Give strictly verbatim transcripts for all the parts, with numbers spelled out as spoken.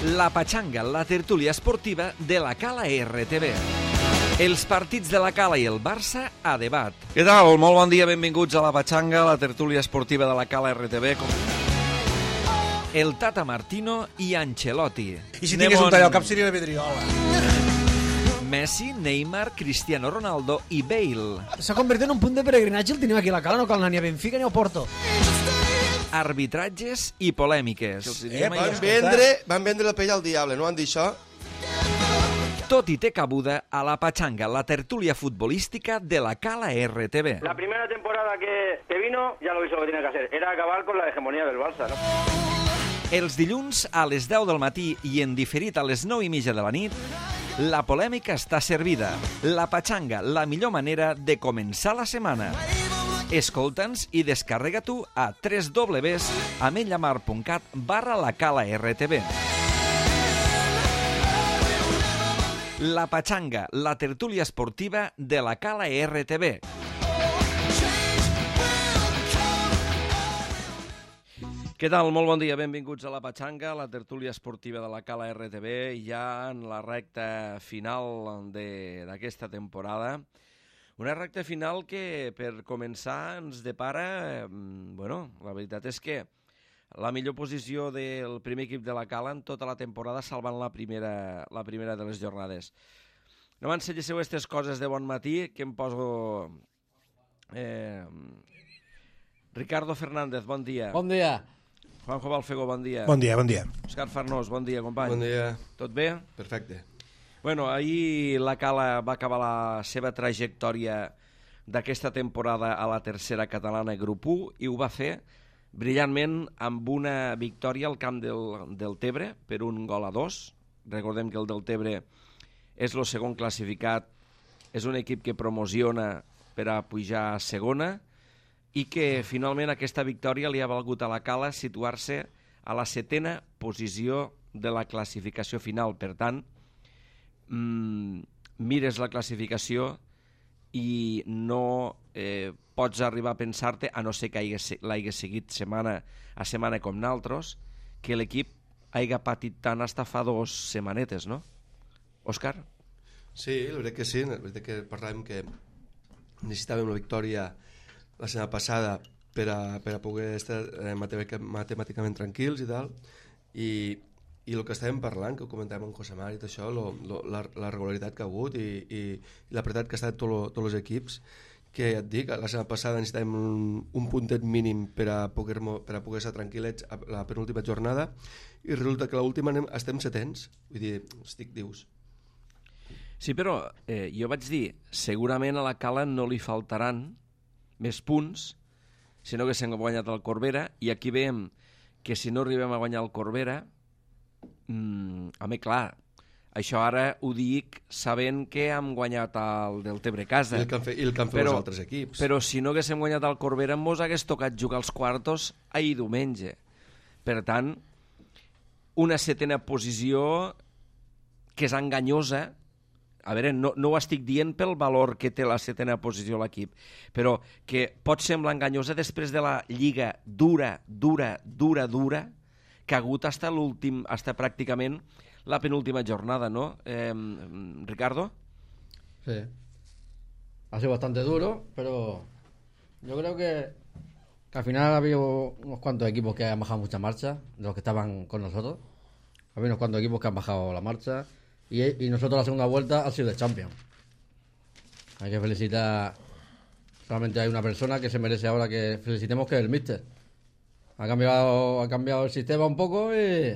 La Patxanga, la tertúlia esportiva de la Cala R T V. Els partits de la Cala i el Barça a debat. Què tal? Molt bon dia, benvinguts a la Patxanga, la tertúlia esportiva de la Cala R T V. El Tata Martino i Ancelotti. I si tingués un tall al cap seria la Vidriola. Messi, Neymar, Cristiano Ronaldo i Bale. S'ha convertit en un punt de peregrinatge, el tenim aquí a la Cala, no cal anar ni a Benfica ni a Porto. Arbitratges i polèmiques. Eh, van, vendre, van vendre la pell al diable, no van dir això? Tot i té cabuda a la Patxanga, la tertúlia futbolística de la Cala R T V. La primera temporada que, que vino, ya lo hizo lo que tenía que hacer, era acabar con la hegemonía del Barça, ¿no? Els dilluns a les deu del matí i en diferit a les nou i mitja de la nit, la polèmica està servida. La Patxanga, la millor manera de començar la setmana. Escolta'ns i descarrega tu a w w w punt ametlllamar punt cat barra la Cala R T V. La Patxanga, la tertúlia esportiva de la Cala R T V. Què tal? Molt bon dia, benvinguts a la Patxanga, la tertúlia esportiva de la Cala R T V, ja en la recta final d'aquesta temporada. Una recta final que, per començar, ens depara... Bueno, la veritat és que la millor posició del primer equip de la Cala en tota la temporada salvant la primera, la primera de les jornades. No m'ensenyéssiu aquestes coses de bon matí, que em poso... Eh... Ricardo Fernández, bon dia. Bon dia. Juanjo Balfego, bon dia. Bon dia, bon dia. Òscar Farnós, bon dia, company. Bon dia. Tot bé? Perfecte. Bueno, ahir la Cala va acabar la seva trajectòria d'aquesta temporada a la tercera catalana grup u i ho va fer brillantment amb una victòria al camp del, del Tebre per un gol a dos. Recordem que el del Tebre és el segon classificat, és un equip que promociona per a pujar a segona i que finalment aquesta victòria li ha valgut a la Cala situar-se a la setena posició de la classificació final. Per tant, mmm, mires la classificació i no eh, pots arribar a pensar-te, a no ser que l'hagués seguit setmana a setmana com naltros, que l'equip hagi patit tant hasta fa dos setmanetes, no? Òscar? Sí, la veritat que sí, la veritat que parlàvem que necessitàvem una victòria la setmana passada per a, per a poder estar eh, matemàticament tranquils i tal, i, i el que estàvem parlant, que ho comentàvem amb José Mari i tot això, lo, lo, la, la regularitat que ha hagut i, i, i l'apretat que ha estat tots els equips, que ja et dic, la setmana passada necessitàvem un, un puntet mínim per a poder, per a poder estar tranquil·lets a la penúltima jornada, i resulta que l'última estem setents, vull dir, estic dius. Sí, però eh, jo vaig dir, segurament a la Cala no li faltaran més punts, sinó que s'han guanyat el Corbera, i aquí veiem que si no arribem a guanyar el Corbera, mmm, a mi, clar, això ara ho dic sabent que hem guanyat el del Tebre Casa. I el que han fet, i el que han fet però, els altres equips. Però si no haguéssim guanyat el Corbera, mos hagués tocat jugar els quartos ahir diumenge. Per tant, una setena posició que és enganyosa. A veure, no, no ho estic dient pel valor que té la setena posició l'equip, però que pot semblar enganyosa després de la lliga dura, dura, dura, dura, que ha hagut hasta l'últim, hasta pràcticament la penúltima jornada, ¿no? Eh, Ricardo? Sí. Ha sido bastante duro, pero yo creo que, que al final ha habido unos cuantos equipos que han bajado mucha marcha, de los que estaban con nosotros. Ha habido unos cuantos equipos que han bajado la marcha. Y, y nosotros la segunda vuelta ha sido de Champions. Hay que felicitar. Solamente hay una persona que se merece ahora que felicitemos, que es el míster. Ha cambiado, ha cambiado el sistema un poco y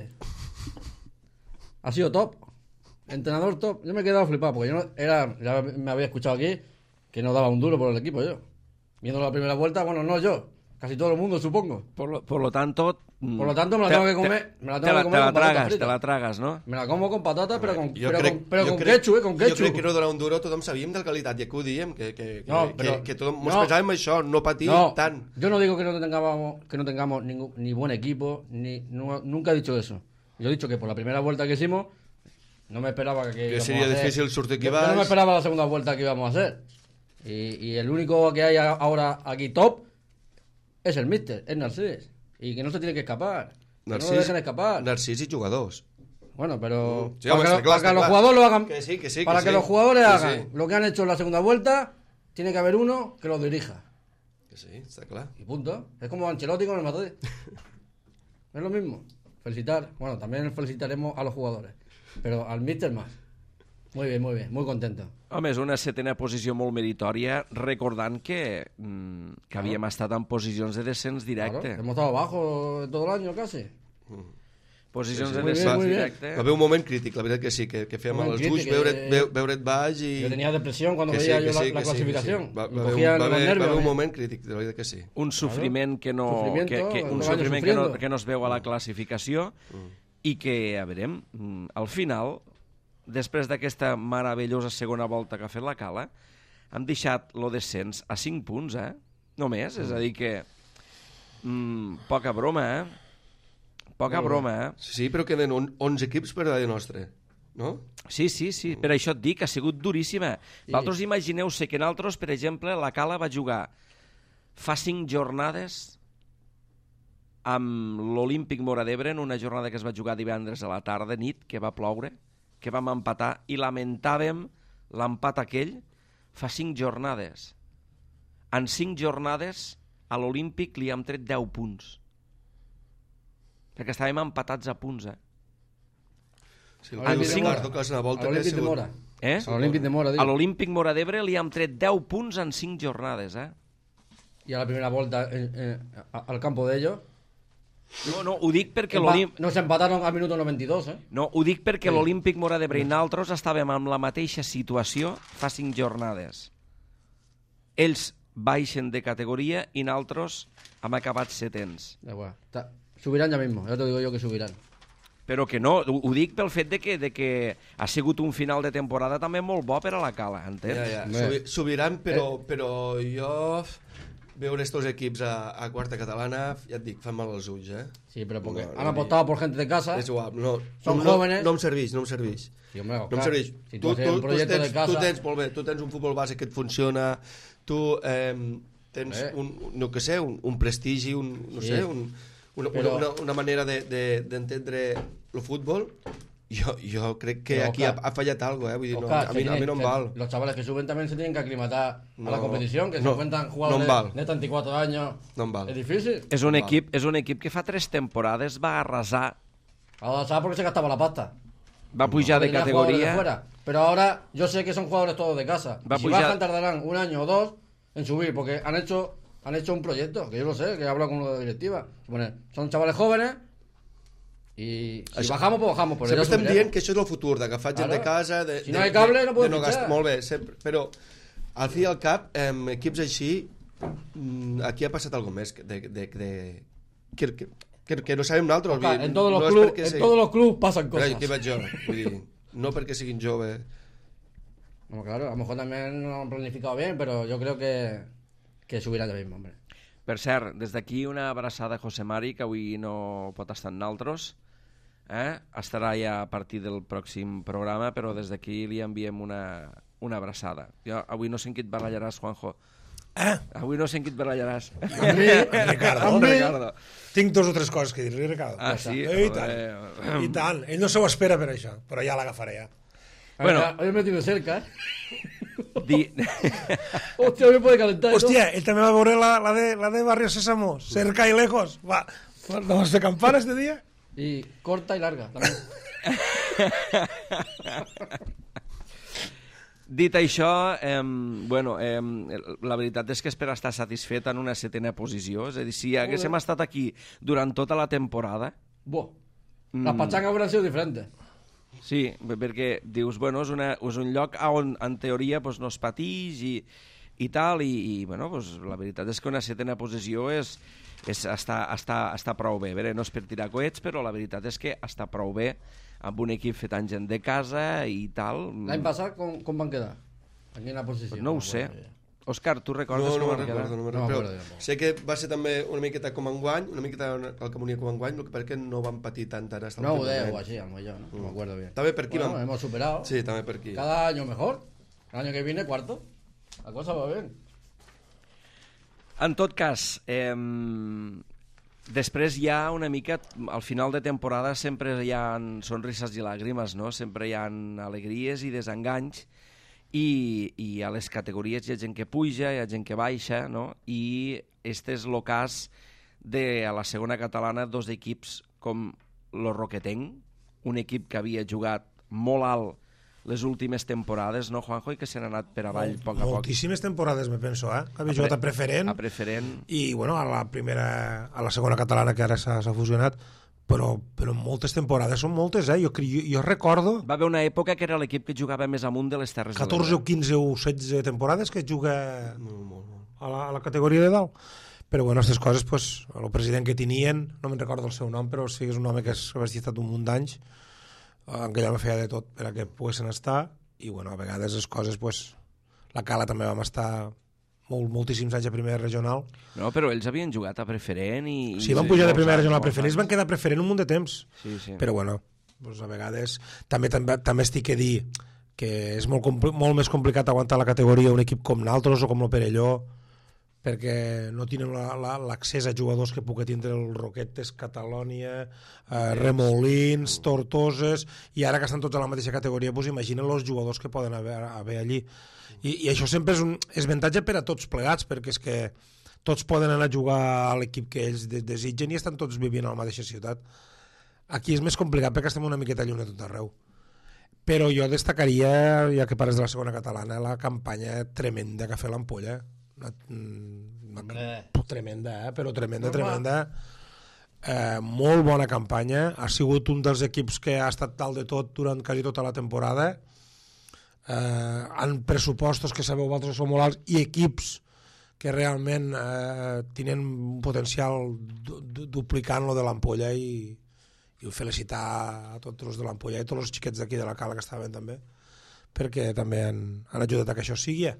ha sido top. Entrenador top. Yo me he quedado flipado porque yo no, era, ya me había escuchado aquí que no daba un duro por el equipo yo. Viendo la primera vuelta, bueno, no yo, casi todo el mundo, supongo. Por lo, por lo tanto... Por lo tanto, me la tengo que comer. Me la tengo te, que comer te la con tragas, frita. te la tragas, ¿no? Me la como con patatas, però con, jo però crec, con, però jo con crec, ketchup, eh, con ketchup. Jo crec que no donar un duro, tothom sabíem de la qualitat, i que ho diem, que, que, que, no, però, que, que tothom mos no, pensàvem això, no patir no, tant. Yo no digo que no tengamos, que no tengamos ningún, ni buen equipo, ni no, nunca he dicho eso. Yo he dicho que por la primera vuelta que hicimos, no me esperaba que, que sería difícil sortir que yo, vas. yo no me esperaba la segunda vuelta que íbamos a hacer. Y, y el único que hay ahora aquí top es el míster, es Narcís. Y que no se tiene que escapar. Narcís, no lo dejen escapar. Narcís i jugadors. Bueno, pero Sí, para, hombre, que, está claro, para que está los claro. jugadores lo hagan, Que sí, que sí, que para que sí. los jugadores Que hagan sí. lo que han hecho en la segunda vuelta, tiene que haber uno que los dirija. Que sí, està clar. Y punto. Es como Ancelotti con el Madrid. Es lo mismo. Felicitar. Bueno, también felicitaremos a los jugadores. Pero al míster más. Muy bien, muy bien. Muy contento. Home, és una setena posició molt meritòria, recordant que, mm, que havíem estat en posicions de descens directe. Claro, hemos estado abajo todo el año casi. Posicions Sí, sí. de Muy bien, descens muy bien. directe. Va haver un moment crític, la veritat que sí, que, que fèiem Moment els crític, ulls, veure't, eh, veu, veure't baix i... Yo tenía depresión cuando que sí, veía que yo la, sí, la que sí, clasificación. que sí. Va, Me va, haver cogían un, va, los haver, va nervios. haver un ¿eh? moment crític, de la veritat que sí. Un sofriment que no, Sufrimiento, que, que, un dos años sofriment que no, sufriendo. que no es veu a la classificació i que, a veure, mm, al final, després d'aquesta meravellosa segona volta que ha fet la Cala, han deixat lo descens a cinc punts, eh? Només, és a dir que... Mm, poca broma, eh? Poca broma, eh? Sí, sí, però queden on, onze equips per darrere nostre, no? Sí, sí, sí, per això et dic, ha sigut duríssima. Sí. Vosaltres imagineu-se que nosaltres, per exemple, la Cala va jugar fa cinc jornades amb l'Olímpic Móra d'Ebre, en una jornada que es va jugar divendres a la tarda, nit, que va ploure, que vam empatar, i lamentàvem l'empat aquell fa cinc jornades. En cinc jornades a l'Olímpic li hem tret deu punts. Perquè estàvem empatats a punts, eh? Sí, A el l'Olímpic de Ricardo, Mora. que és una volta A que ha l'Olímpic de sigut... Mora. Eh? A l'Olímpic de Mora, A digo. l'Olímpic Móra d'Ebre li hem tret deu punts en cinc jornades, eh? Y a la primera vuelta eh, eh, a- al campo de ellos. No, no, ho dic perquè Empa- l'Olímpic... Nos empataron al minuto noventa y dos, ¿eh? No, ho dic perquè Sí. l'Olímpic Móra d'Ebre i nosaltres estàvem en la mateixa situació fa cinc jornades. Ells baixen de categoria i nosaltres hem acabat setens. Da igual. Ta- Subirán ya mismo, ya te digo yo que subirán. Però que no, ho, ho dic pel fet de que, de que ha sigut un final de temporada també molt bo per a la Cala, entens? Ja, ja. Bé. Subi, subiran, però, però jo veure estos equips a, a quarta catalana, ja et dic, fan mal als ulls, eh? Sí, pero porque No, han no, apostado por gente de casa. És igual, no, Son no, jóvenes. No em serveix, no em serveix. Sí, hombre, No em claro. serveix. Si tu, tú haces tu, un tu, proyecto tens, de casa... tu tens, molt bé, tu tens un futbol base que et funciona, tu eh, tens Bé. un, no que sé, un, un prestigi, un, no Sí. sé, un, una, Però- una, una manera d'entendre de, de, d'entendre el futbol. Jo, jo crec que Però, aquí ha, Oscar, ha fallat algo, eh? Vull dir, no, Oscar, a, se mi, a tienen- mi no em se- val. Los chavales que suben también se tienen que aclimatar No, a la competición, que no, se encuentran no jugadores em val. de treinta y cuatro años. No em val. Es difícil. És un, Va. equip, és un equip que fa tres temporades va arrasar, Ahora sabes por qué se gastaba la pasta. va pujar de Tenía jugadores de categoria... fuera. Pero ahora yo sé que son jugadores todos de casa. Va Y si pujar- bajan tardarán un año o dos en subir, porque han hecho han hecho un proyecto, que yo lo sé, que he hablado con uno de la directiva. Supone, son chavales jóvenes y si Això- bajamos, pues bajamos. Pero Sempre ya estem subiremos. dient que això és el futur, d'agafar gent Claro. de casa... De, Si no de, hay cable, de, no puedes de no fitxar. gastar. Molt bé, sempre, però al fi i al cap, eh, equips així, mm, aquí ha passat alguna més, que- de, de, de, que, que, que, que no sabem nosaltres. Oscar, vull dir, en todos los no és clubs, perquè en sigui- todos los clubs pasan Però cosas. aquí vaig jo, vull dir, no perquè siguin joves. No, claro, a lo mejor también no lo han planificado bien, pero yo creo que, que subirán ya mismo, hombre. Per cert, des d'aquí una abraçada a José Mari, que avui no pot estar amb nosaltres. Eh? Estarà ja a partir del pròxim programa, però des d'aquí li enviem una, una abraçada. Jo avui no sé en qui et barallaràs, Juanjo. Eh? Avui no sé en qui et barallaràs. A mí, Ricardo, a mí- Ricardo. Tinc dos o tres coses que dir-li, Ricardo. Ah, sí? Eh, I tant. Joder. I tant. Ell no se ho espera per això, però ja l'agafaré, ja. Bueno. Bueno, hoy me he metido cerca, ¿eh? Di... Hostia, me puede calentar. ¿no? Hòstia, ell també va veure la, la, de, la de Barrio Sésamo, cerca i lejos. Va, no vas fer campana este dia? Y corta y larga también. Dit això, eh, bueno, eh, la veritat és que és per estar satisfet en una setena posició. És a dir, si haguéssim estat aquí durant tota la temporada, Buah. Las pachangas hubieran sido diferentes. sí, perquè dius, bueno, és, una, és un lloc on en teoria pues, no es patix i, i tal, i, i bueno, pues, la veritat és que una setena posició és, és, està, està, està prou bé. A veure, no és per tirar coets, però la veritat és que està prou bé amb un equip fet amb gent de casa i tal. L'any passat, com, com van quedar? Aquí en la posició. Pues no ho sé. Òscar, tu recordes No, no com me'n van quedar? recordo, no me'n No recordo. m'acordo Però tampoc. sé que va ser també una miqueta com enguany, una miqueta el que volia com enguany, el que perquè no van patir tant ara. hasta No, l'últim de moment. o así, a lo mejor yo, no, no me acuerdo bien. També per aquí Bueno, vam. hemos superado. Sí, també per aquí. Cada año mejor. El año que viene, cuarto. La cosa va bien. En tot cas, eh, Després hi ha una mica, al final de temporada sempre hi ha sonrises i làgrimes, no? Sempre hi ha alegries i desenganys, i, i a les categories hi ha gent que puja, hi ha gent que baixa, no? I este és el cas de a la segona catalana dos equips com lo Roquetenc, un equip que havia jugat molt alt les últimes temporades, no, Juanjo, i que se n'ha anat per avall a poc a poc. Moltíssimes temporades, me penso, eh? Que havia jugat a preferent. A preferent. I, bueno, a la primera, a la segona catalana, que ara s'ha fusionat, però, però moltes temporades són moltes, eh? Jo, jo, jo recordo... Va haver una època que era l'equip que jugava més amunt de les Terres de l'Ebre. catorze o quinze o setze temporades que juga a la, a la categoria de dalt. Però, bueno, aquestes coses, pues, el president que tenien, no me'n recordo el seu nom, però sí que és un home que ha estat un munt d'anys, en què allò me feia de tot per a que poguessin estar, i bueno, a vegades les coses, pues, la Cala també vam estar molt, moltíssims anys a primera regional. No, però ells havien jugat a preferent i... Sí, van pujar de primera regional a preferent, van quedar preferent un munt de temps. Sí, sí. Però bueno, pues, a vegades també, també, també estic a dir que és molt, molt més complicat aguantar la categoria un equip com nosaltres o com el Perelló, perquè no tenen l'accés a jugadors que pugui tindre el Roquetes, Catalònia, eh, Remolins, Tortoses, i ara que estan tots a la mateixa categoria, pues, imaginen els jugadors que poden haver, haver allí. I, I això sempre és un és avantatge per a tots plegats, perquè és que tots poden anar a jugar a l'equip que ells desitgen i estan tots vivint a la mateixa ciutat. Aquí és més complicat perquè estem una miqueta lluny a tot arreu. Però jo destacaria, ja que pares de la segona catalana, la campanya tremenda que ha fet l'Ampolla. Una, una, tremenda, eh? Però tremenda, tremenda. Eh, molt bona campanya. Ha sigut un dels equips que ha estat dalt de tot durant quasi tota la temporada. Eh, en pressupostos que sabeu vosaltres són molt alts i equips que realment eh, tenen un potencial du du duplicant-lo de l'Ampolla, i, i felicitar a tots els de l'Ampolla i tots els xiquets d'aquí de la Cala que estaven també, perquè també han, han ajudat a que això sigui.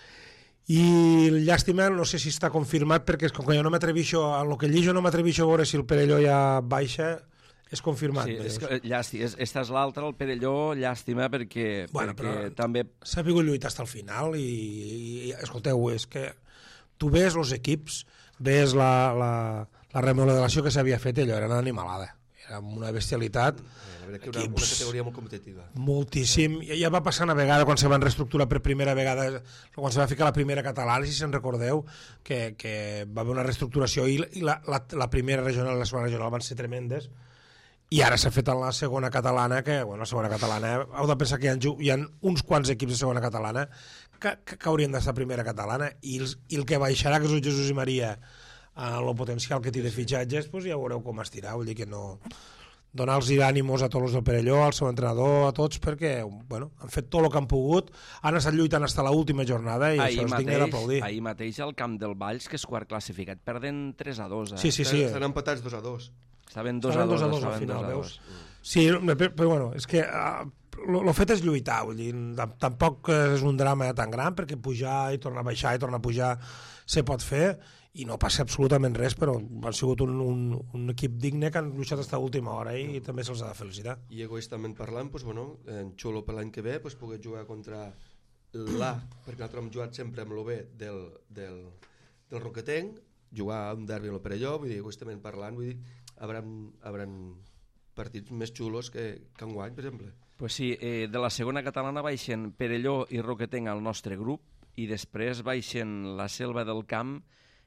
I llàstima, no sé si està confirmat, perquè com que jo no m'atrevixo, a lo que llijo no m'atrevixo a veure si el Perelló ja baixa, és confirmat. Sí, és que, llàstima, és, esta és l'altra, el Perelló, llàstima, perquè, bueno, perquè també... S'ha vingut lluitar fins al final i, i, i escolteu, és que tu ves els equips, ves la, la, la remodelació que s'havia fet, allò era una animalada, era una bestialitat. Una, una categoria molt competitiva. Moltíssim. Ja va passar una vegada quan se van reestructurar per primera vegada, quan se va ficar la primera catalana, si se'n recordeu, que, que va haver una reestructuració i, i la, la, la primera regional i la segona regional van ser tremendes, i ara s'ha fet en la segona catalana, que, bueno, la segona catalana, heu de pensar que hi ha, hi ha uns quants equips de segona catalana que, que, que haurien d'estar primera catalana, i, els, i el que baixarà, que és el Jesús i Maria, a el potencial que té de fitxatges, doncs ja veureu com estirà, vull dir que no... donar-los ànimos a tots els del Perelló, al seu entrenador, a tots, perquè bueno, han fet tot el que han pogut, han estat lluitant fins a l'última jornada i ahir això és digne d'aplaudir. Ahir mateix al camp del Valls, que és quart classificat, perden tres a dos. Eh? Sí, sí, sí. Estan empatats dos a dos. Estaven dos a dos, dos, al final, veus? Sí, però, però bueno, és que uh, el fet és lluitar, vull dir, tampoc és un drama tan gran, perquè pujar i tornar a baixar i tornar a pujar se pot fer, i no passa absolutament res, però han sigut un, un, un equip digne que han lluitat fins a l'última hora i també se'ls ha de felicitar. I egoistament parlant, doncs, bueno, en xulo per l'any que ve doncs, poder jugar contra l'A, perquè nosaltres hem jugat sempre amb l'O B del, del, del Roquetenc, jugar un derbi amb el Perelló, vull dir, egoistament parlant, vull dir, hauran, hauran partits més xulos que, que enguany, per exemple. Pues sí, eh, de la segona catalana baixen Perelló i Roquetenc al nostre grup, i després baixen la Selva del Camp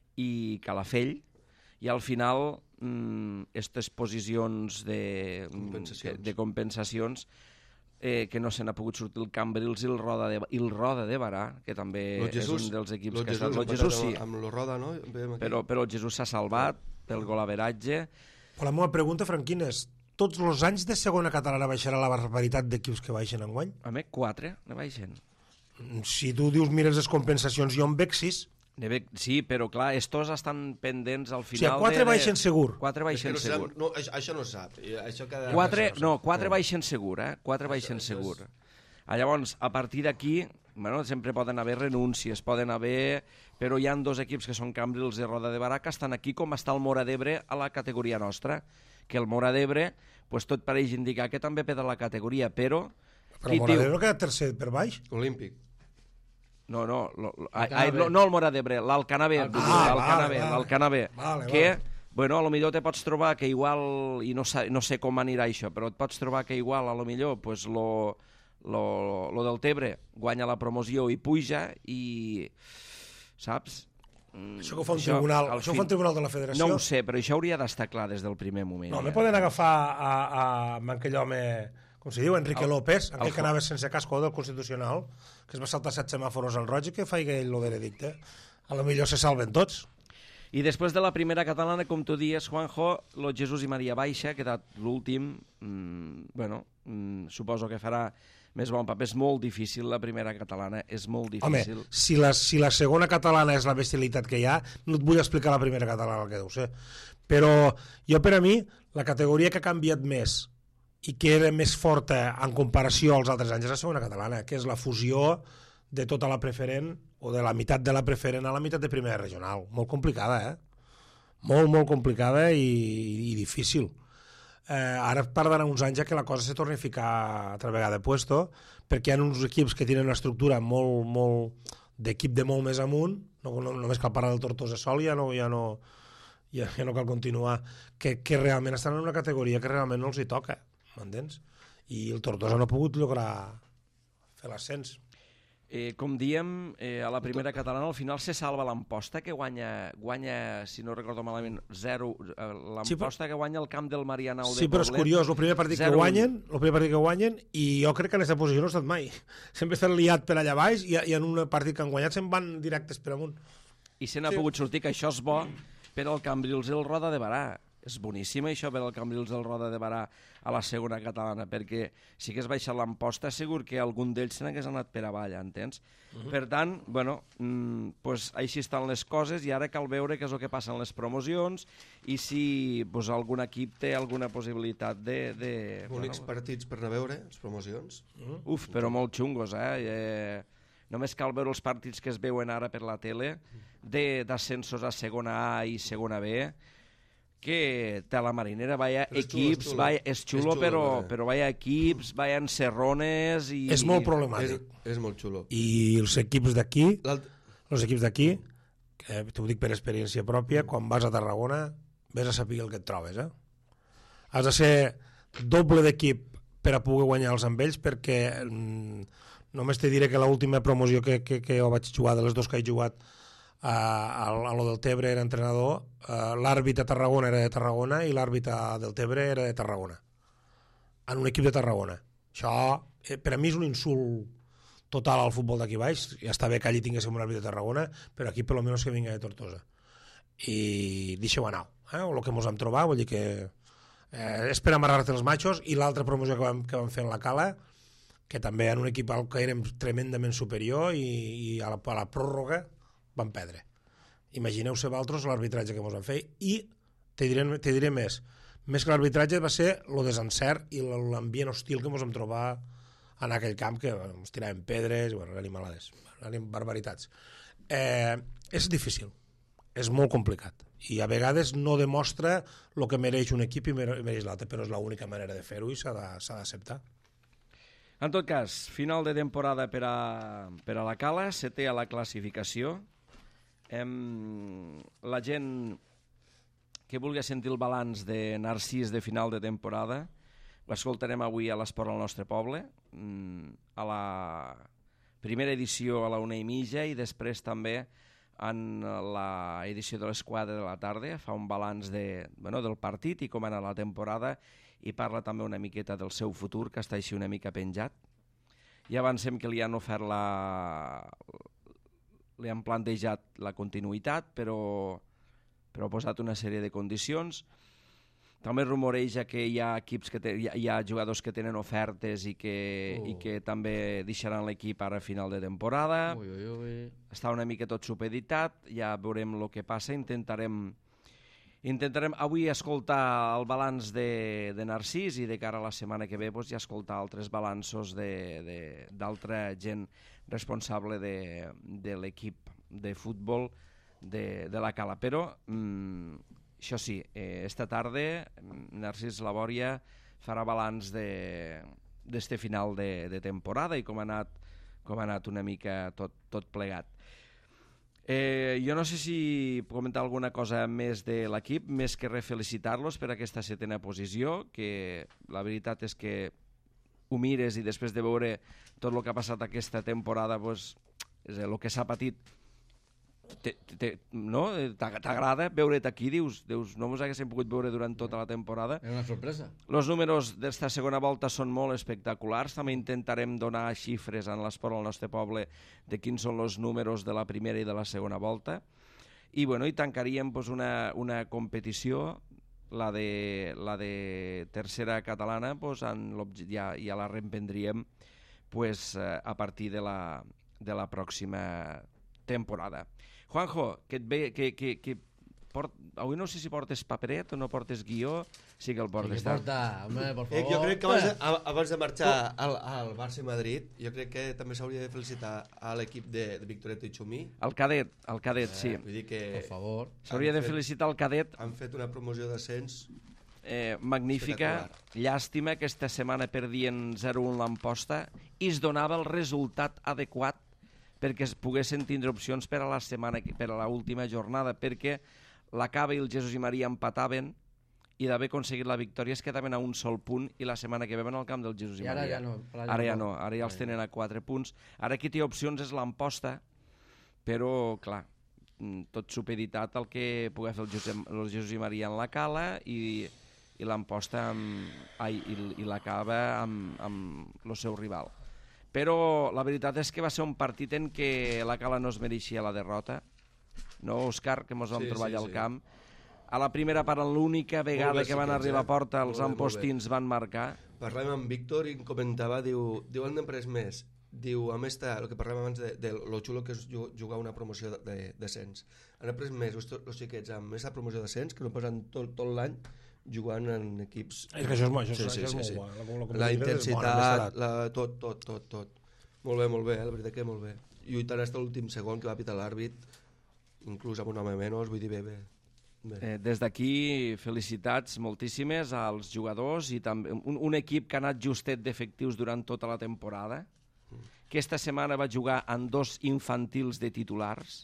i Calafell, i al final aquestes mm, posicions de compensacions, de compensacions eh, que no se n'ha pogut sortir el Cambrils i el Roda de, i el Roda de Barà, que també Jesús, és un dels equips que ha estat... El Jesús, sí. Amb el Roda, no? Però, però el Jesús s'ha salvat pel golaveratge. La meva pregunta, Franquín, és tots els anys de segona catalana baixarà la barbaritat d'equips que baixen enguany? A mi, quatre ne baixen. Si tu dius mires les compensacions, jo en veig sis. Sí, però clar, estos estan pendents al final... O sigui, quatre de... baixen segur. Quatre baixen no segur. No, això, això no se sap. Això cada... Quatre, no, quatre baixen segur, eh? Quatre baixen segur. Llavors, a partir d'aquí, bueno, sempre poden haver renúncies, poden haver... Però hi ha dos equips que són Cambrils i Roda de Barà que estan aquí com està el Mora d'Ebre a la categoria nostra, que el Mora d'Ebre, pues, tot pareix indicar que també peda la categoria, però... Però el Mora d'Ebre no queda tercer per baix? Olímpic. No, no, lo, lo, ai, no, no el Mora d'Ebre, l'Alcanabé, ah, l'Alcanabé, vale, l'Alcanabé, vale, que vale. bueno, a lo millor te pots trobar que igual, i no sé, no sé com anirà això, però et pots trobar que igual, a lo millor, pues, lo, lo, lo del Tebre guanya la promoció i puja, i, saps? Això que ho fa un tribunal, això ho fa un tribunal de la Federació. No ho sé, però això hauria d'estar clar des del primer moment. No, ja. me poden agafar a, a, a aquell home, com se diu, Enrique El- López, aquell el- que anava sense casco del Constitucional, que es va saltar set semàforos al roig i que faig ell el veredicte. A lo millor se salven tots. I després de la primera catalana, com tu dies, Juanjo, lo Jesús i Maria Baixa, ha quedat l'últim. Mm, bueno, mm, suposo que farà més bon paper. És molt difícil la primera catalana, és molt Home, difícil. si la, si la segona catalana és la bestialitat que hi ha, no et vull explicar la primera catalana, el que deu ser. Però jo, per a mi, la categoria que ha canviat més i que era més forta en comparació als altres anys és la segona catalana, que és la fusió de tota la preferent, o de la meitat de la preferent a la meitat de primera regional. Molt complicada, eh? Molt, molt complicada i, i difícil. Eh, ara tardarà uns anys ja que la cosa se torni a ficar altra vegada de puesto, perquè hi ha uns equips que tenen una estructura molt, molt d'equip de molt més amunt, no, no, només cal parlar del Tortosa sol, ja no, ja no, ja, ja no cal continuar, que, que realment estan en una categoria que realment no els hi toca, m'entens? I el Tortosa no ha pogut lograr fer l'ascens. Eh, com diem, eh, a la primera catalana al final se salva l'Amposta, que guanya, guanya, si no recordo malament, zero. Eh, Sí, però- L'Amposta que guanya el camp del Marianao de Sí, però és Poblet. curiós, el primer partit que zero. guanyen, el primer partit que guanyen, i jo crec que en aquesta posició no ha estat mai. Sempre estan liat per allà baix i, i en un partit que han guanyat se'n van directes per amunt. I se n'ha pogut sortir, que això és bo per al Cambrils i el Roda de Barà. És boníssim això per al Cambrils del Roda de Barà a la segona catalana, perquè si hagués baixat l'Amposta segur que algun d'ells se n'hagués anat per avall, entens? Uh -huh. Per tant, bueno, mm, pues així estan les coses i ara cal veure què és el que passa en les promocions i si pues, algun equip té alguna possibilitat de... de Bonics bueno, partits per anar a veure, les promocions. uf, però molt xungos, eh? eh? Només cal veure els partits que es veuen ara per la tele d'ascensos a segona A i segona B, que té la Marinera, vaya Però és xulo, equips, és xulo. vaya, és xulo, És xulo, però, eh? però vaya equips, vaya encerrones i... És molt És, problemàtic. és molt xulo. I els equips d'aquí, L'alt- els equips d'aquí, que t'ho dic per experiència pròpia, quan vas a Tarragona, vés a saber el que et trobes, eh? Has de ser doble d'equip per a poder guanyar-los amb ells, perquè mm, només te diré que l'última promoció que, que, que jo vaig jugar, de les dos que he jugat, a, a, a lo del Tebre era entrenador, uh, l'àrbit a Tarragona era de Tarragona i l'àrbit del Tebre era de Tarragona, en un equip de Tarragona. Això, eh, per a mi, és un insult total al futbol d'aquí baix. Ja està bé que allí tinguéssim un àrbit de Tarragona, però aquí per lo menos que vinga de Tortosa. I deixeu anar, eh? O el que ens vam trobar, vull dir que eh, és per amarrar-te els machos. I l'altra promoció que vam, que vam fer en la Cala, que també en un equip al que érem tremendament superior i, i a, la, a la pròrroga van perdre. Imagineu-se vosaltres l'arbitratge que ens van fer i te diré, te diré més. Més que l'arbitratge va ser el desencert i l'ambient hostil que ens vam trobar en aquell camp, que bueno, ens tiraven pedres, bueno, animalades, barbaritats. Eh, és difícil, és molt complicat i a vegades no demostra el que mereix un equip i mereix l'altre, però és l'única manera de fer-ho i s'ha d'acceptar. En tot cas, final de temporada per a, per a la Cala, setè a la classificació. Hem, la gent que vulgui sentir el balanç de Narcís de final de temporada l'escoltarem avui a l'Esport al nostre poble, a la primera edició a la una i mitja i després també en la edició de l'Esquadra de la tarda. Fa un balanç de, bueno, del partit i com ha anat la temporada i parla també una miqueta del seu futur, que està així una mica penjat. I avancem que li han ofert la... li han plantejat la continuïtat, però, però ha posat una sèrie de condicions. També rumoreja que hi ha equips que te, hi, ha, hi ha jugadors que tenen ofertes i que, uh. i que també deixaran l'equip ara a final de temporada. Ui, ui, ui. Està una mica tot supeditat, ja veurem el que passa. Intentarem, intentarem avui escoltar el balanç de, de Narcís i de cara a la setmana que ve doncs, ja escoltar altres balanços d'altra gent responsable de, de l'equip de futbol de, de la Cala. Però mm, això sí, eh, esta tarda Narcís Labòria farà balanç d'este final de, de temporada i com ha anat, com ha anat una mica tot, tot plegat. Eh, jo no sé si comentar alguna cosa més de l'equip, més que refelicitar-los per aquesta setena posició, que la veritat és que ho mires i després de veure tot el que ha passat aquesta temporada, pues, és el que s'ha patit, te, te, no? T'agrada veure't aquí, dius, dius, no ens haguéssim pogut veure durant tota la temporada. És una sorpresa. Els números d'esta segona volta són molt espectaculars, també intentarem donar xifres en l'esport al nostre poble de quins són els números de la primera i de la segona volta, i, bueno, i tancaríem pues, una, una competició, la de, la de tercera catalana, pues, en ja, ja la reemprendríem pues, a partir de la, de la pròxima temporada. Juanjo, que et ve, que, que, que port... avui no sé si portes paperet o no portes guió, sí que el portes. Sí que porta, home, por favor. Eh, jo crec que abans de, abans de marxar al, al Barça i Madrid, jo crec que també s'hauria de felicitar a l'equip de, de Victoreto i Xumí. El cadet, el cadet, sí. Eh, vull dir que Per favor. S'hauria de felicitar el cadet. Han fet una promoció d'ascens Eh, magnífica, llàstima que aquesta setmana perdien zero a un l'Amposta i es donava el resultat adequat perquè es poguessin tindre opcions per a la setmana, per a l'última jornada, perquè la Cava i el Jesús i Maria empataven i d'haver aconseguit la victòria es quedaven a un sol punt i la setmana que ve van al camp del Jesús i, I ara Maria. ja no, ara Ara ja ja no. no, ara ja els tenen a quatre punts. Ara qui té opcions és l'Amposta, però, clar, tot supeditat al que pugui fer el, Josep, el Jesús i Maria en la Cala i, i l'Amposta amb, ai, i, i la Cava amb, amb el seu rival. Però la veritat és que va ser un partit en què la Cala no es mereixia la derrota, no, Òscar, que ens vam Sí, trobar sí, allà al sí. camp. A la primera part, l'única vegada bé, que van xiquets, arribar eh? a porta, els Molt bé, molt bé. ampostins van marcar. Parlàvem amb Víctor i em comentava, diu, diu han d'emprès més. Diu, a més, el que parlàvem abans de, de lo xulo que és jugar una promoció de, de, descens. Han après més els xiquets amb aquesta promoció de descens que no posen tot, tot l'any jugant en equips... És que això és, això, això és molt bo. La, la, La competitivitat és bona, intensitat, la, tot, tot, tot, tot. Molt bé, molt bé, eh? La veritat que molt bé. Lluitant fins a l'últim segon que va pitar l'àrbit, inclús amb un home menys, vull dir, bé, bé. bé. Eh, des d'aquí, felicitats moltíssimes als jugadors i també un, un equip que ha anat justet d'efectius durant tota la temporada, que esta setmana va jugar amb dos infantils de titulars.